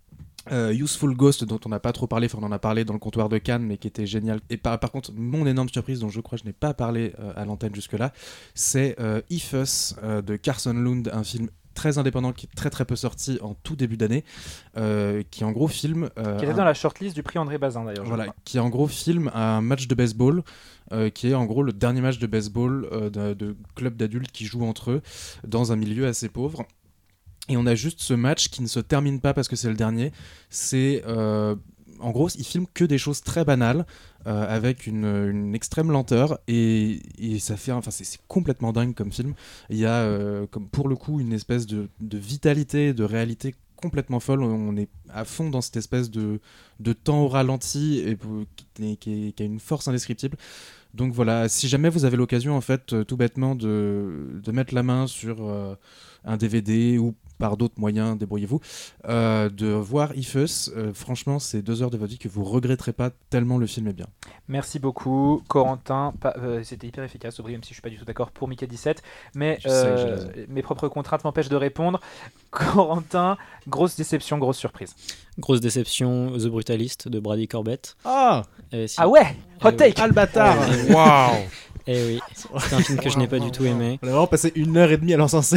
Useful Ghost dont on n'a pas trop parlé, on en a parlé dans le comptoir de Cannes mais qui était génial. Et par contre mon énorme surprise dont je crois que je n'ai pas parlé à l'antenne jusque là, c'est If Us de Carson Lund, un film très indépendant qui est très très peu sorti en tout début d'année, qui en gros filme qui était dans la shortlist du prix André Bazin d'ailleurs. Voilà, qui en gros filme un match de baseball qui est en gros le dernier match de baseball de clubs d'adultes qui jouent entre eux dans un milieu assez pauvre. Et on a juste ce match qui ne se termine pas parce que c'est le dernier. C'est en gros, il filme que des choses très banales avec une extrême lenteur et ça fait, c'est complètement dingue comme film. Il y a comme pour le coup une espèce de vitalité, de réalité complètement folle. On est à fond dans cette espèce de temps au ralenti et qui a une force indescriptible. Donc voilà, si jamais vous avez l'occasion en fait tout bêtement de mettre la main sur un DVD ou par d'autres moyens, débrouillez-vous, de voir If Us, franchement c'est 2 heures de votre vie que vous regretterez pas tellement le film est bien. Merci beaucoup Corentin, c'était hyper efficace Aubry, même si je suis pas du tout d'accord pour Mickey 17, mais mes propres contraintes m'empêchent de répondre. Corentin, grosse déception, grosse surprise. Grosse déception, The Brutalist de Brady Corbett. Ah ouais, hot take. Ah le bâtard. Waouh. Eh oui, c'est un film que je n'ai pas du tout aimé. On a vraiment passé 1h30 à l'encenser.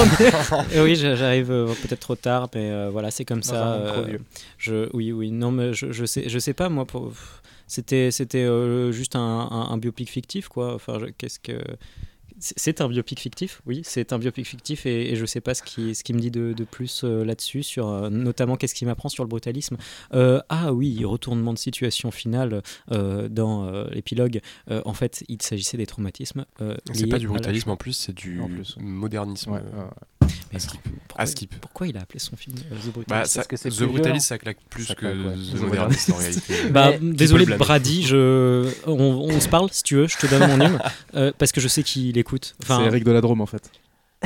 Oui, j'arrive peut-être trop tard, mais voilà, c'est comme ça. Oui, non, mais je sais pas moi. C'était juste un biopic fictif, quoi. Enfin, c'est un biopic fictif, oui, c'est un biopic fictif et je sais pas ce qui me dit de plus là-dessus, sur notamment qu'est-ce qui m'apprend sur le brutalisme. Ah oui, retournement de situation finale dans l'épilogue. En fait, il s'agissait des traumatismes. C'est pas du brutalisme en plus, c'est du modernisme. Ouais. Pourquoi il a appelé son film The Brutalist? Parce que The Brutalist, ça claque plus que The Modernist en réalité. Désolé Brady, on se parle si tu veux, je te donne mon nom parce que je sais qu'il écoute. C'est Eric de la Drôme en fait.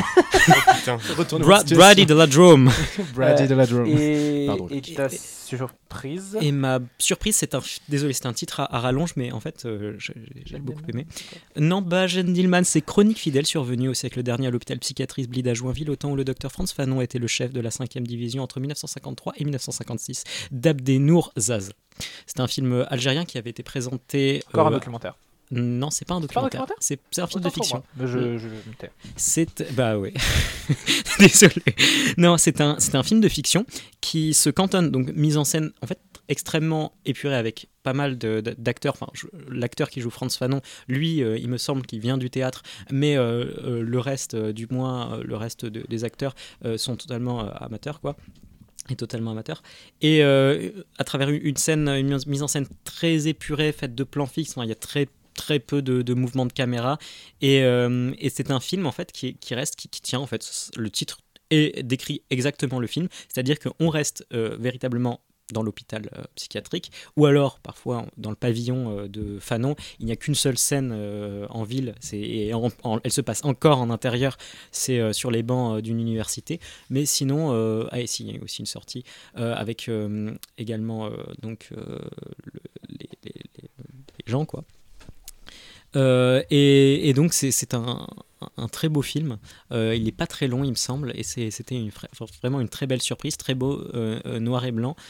Brady de la Drôme. Brady de la Drôme. Et ta surprise? Et ma surprise, c'est un titre à rallonge, mais en fait, j'ai beaucoup aimé. Namba Gentilman, c'est Chronique fidèle survenue au siècle dernier à l'hôpital psychiatrique Blida Joinville, au temps où le docteur Frantz Fanon était le chef de la 5e division entre 1953 et 1956, d'Abdenour Zaz. C'est un film algérien qui avait été présenté... Encore un documentaire. Non, c'est pas un documentaire. C'est un film de fiction. Je me tais. Bah ouais. Désolé. Non, c'est un film de fiction qui se cantonne, donc mise en scène en fait extrêmement épurée avec pas mal d'acteurs. Enfin, l'acteur qui joue Frantz Fanon, lui, il me semble qu'il vient du théâtre, mais le reste, des acteurs sont totalement amateurs, quoi. Est totalement amateur et à travers une mise en scène très épurée, faite de plans fixes, il y a très peu de mouvements de caméra et c'est un film en fait qui tient en fait. Le titre décrit exactement le film, c'est-à-dire qu'on reste véritablement dans l'hôpital psychiatrique, ou alors parfois dans le pavillon de Fanon. Il n'y a qu'une seule scène en ville, elle se passe encore en intérieur, c'est sur les bancs d'une université, mais sinon il y a aussi une sortie avec également les gens, quoi. Et donc c'est un très beau film. Il n'est pas très long, il me semble, et c'était vraiment une très belle surprise, très beau, noir et blanc.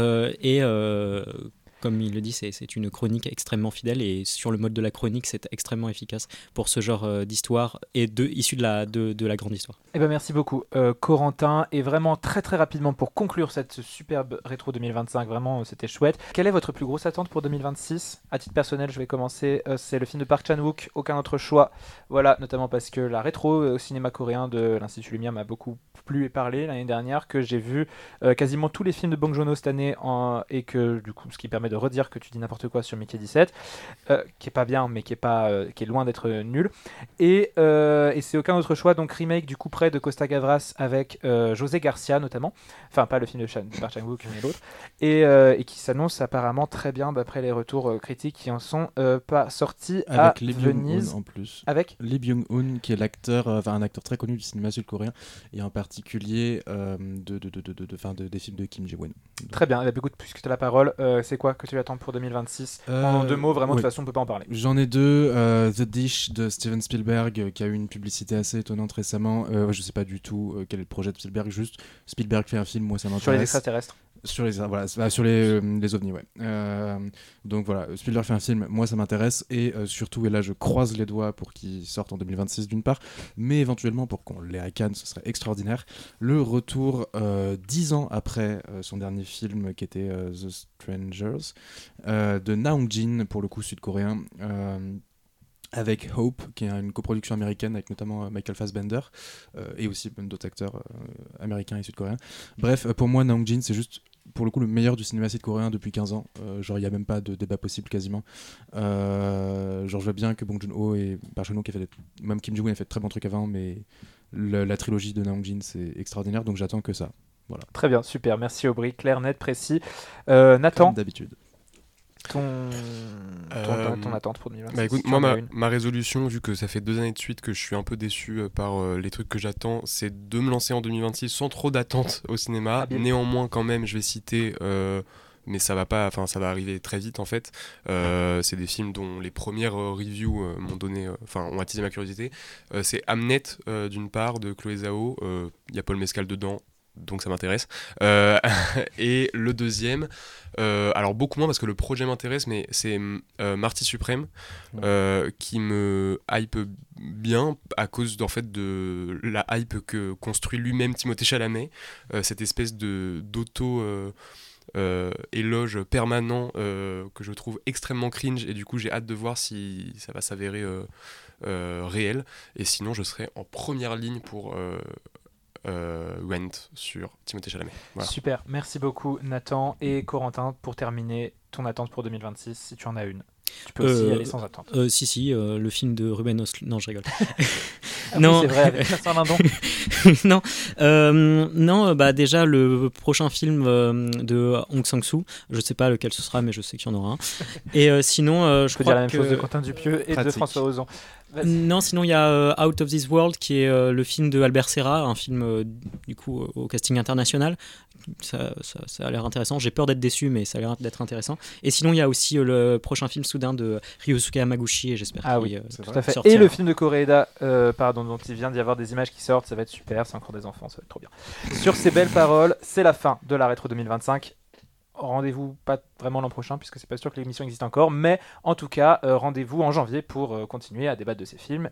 Comme il le dit, c'est une chronique extrêmement fidèle, et sur le mode de la chronique, c'est extrêmement efficace pour ce genre d'histoire et issue de la grande histoire. Eh ben merci beaucoup, Corentin. Et vraiment très très rapidement pour conclure cette superbe rétro 2025, vraiment c'était chouette. Quelle est votre plus grosse attente pour 2026 ? À titre personnel, je vais commencer. C'est le film de Park Chan-wook, Aucun autre choix. Voilà, notamment parce que la rétro au cinéma coréen de l'Institut Lumière m'a beaucoup plu et parlé l'année dernière, que j'ai vu quasiment tous les films de Bong Joon-ho cette année, et que du coup, ce qui permet de redire que tu dis n'importe quoi sur Mickey 17, qui est pas bien, mais qui est loin d'être nul. Et c'est Aucun autre choix, donc remake du coup près de Costa Gavras avec José Garcia notamment, enfin pas le film de Park Chan-wook mais l'autre, et qui s'annonce apparemment très bien d'après les retours critiques qui en sont pas sortis à Venise. En plus. Avec Lee Byung-hun, qui est l'acteur, un acteur très connu du cinéma sud-coréen, et en particulier des films de Kim Ji-won. Très bien, écoute, puisque tu as la parole, c'est quoi que tu attends pour 2026 ? En 2 mots, vraiment, de toute façon, on peut pas en parler. J'en ai 2. The Dish de Steven Spielberg, qui a eu une publicité assez étonnante récemment. Je sais pas du tout quel est le projet de Spielberg, juste Spielberg fait un film, moi ça m'intéresse. Sur les extraterrestres. Sur les ovnis, ouais. Donc voilà, Spielberg fait un film, moi ça m'intéresse, et surtout, et là je croise les doigts pour qu'il sorte en 2026 d'une part, mais éventuellement pour qu'on l'ait à Cannes, ce serait extraordinaire. Le retour 10 ans après son dernier film qui était The Strangers, de Naong Jin, pour le coup sud-coréen, avec Hope, qui est une coproduction américaine avec notamment Michael Fassbender, et aussi d'autres acteurs américains et sud-coréens. Bref, pour moi, Naong Jin, c'est juste pour le coup le meilleur du cinéma sud-coréen depuis 15 ans. Genre, il n'y a même pas de débat possible quasiment. Genre, je vois bien que Bong Joon-ho et Park Chan-wook, même Kim Ji-woon a fait de très bons trucs avant, mais la trilogie de Naong Jin, c'est extraordinaire, donc j'attends que ça. Voilà. Très bien, super, merci Aubry, clair, net, précis. Nathan, comme d'habitude. Ton attente pour 2026. Bah écoute, moi ma résolution, vu que ça fait 2 années de suite que je suis un peu déçu par les trucs que j'attends, c'est de me lancer en 2026 sans trop d'attente au cinéma. Néanmoins, quand même, je vais citer, mais ça va arriver très vite en fait. C'est des films dont les premières reviews ont attisé ma curiosité. C'est Hamnet d'une part de Chloé Zhao. Il y a Paul Mescal dedans, donc ça m'intéresse. Et le deuxième, alors beaucoup moins parce que le projet m'intéresse, mais c'est Marty Suprême, qui me hype bien à cause de la hype que construit lui-même Timothée Chalamet, cette espèce d'auto éloge permanent que je trouve extrêmement cringe, et du coup j'ai hâte de voir si ça va s'avérer réel, et sinon je serai en première ligne pour Rent sur Timothée Chalamet. Voilà. Super, merci beaucoup Nathan. Et Corentin, pour terminer, ton attente pour 2026, si tu en as une. Tu peux aussi y aller sans attente. Le film de Ruben Östlund. Non, je rigole. Non, oui, c'est vrai, avec Vincent Lindon. Non, déjà le prochain film de Hong Sang-soo, je sais pas lequel ce sera, mais je sais qu'il y en aura un. Et sinon, je peux dire la même chose de Quentin Dupieux et de François Ozon. Non, sinon il y a Out of This World, qui est le film de Albert Serra, un film du coup au casting international. Ça a l'air intéressant. J'ai peur d'être déçu, mais ça a l'air d'être intéressant. Et sinon, il y a aussi le prochain film soudain de Ryosuke Hamaguchi, et j'espère qu'il tout à fait. Sortira. Et le film de Koreeda, dont il vient d'y avoir des images qui sortent, ça va être super. C'est encore des enfants, ça va être trop bien. Sur ces belles paroles, c'est la fin de la Rétro 2025. Rendez-vous pas vraiment l'an prochain, puisque c'est pas sûr que l'émission existe encore, mais en tout cas, rendez-vous en janvier pour continuer à débattre de ces films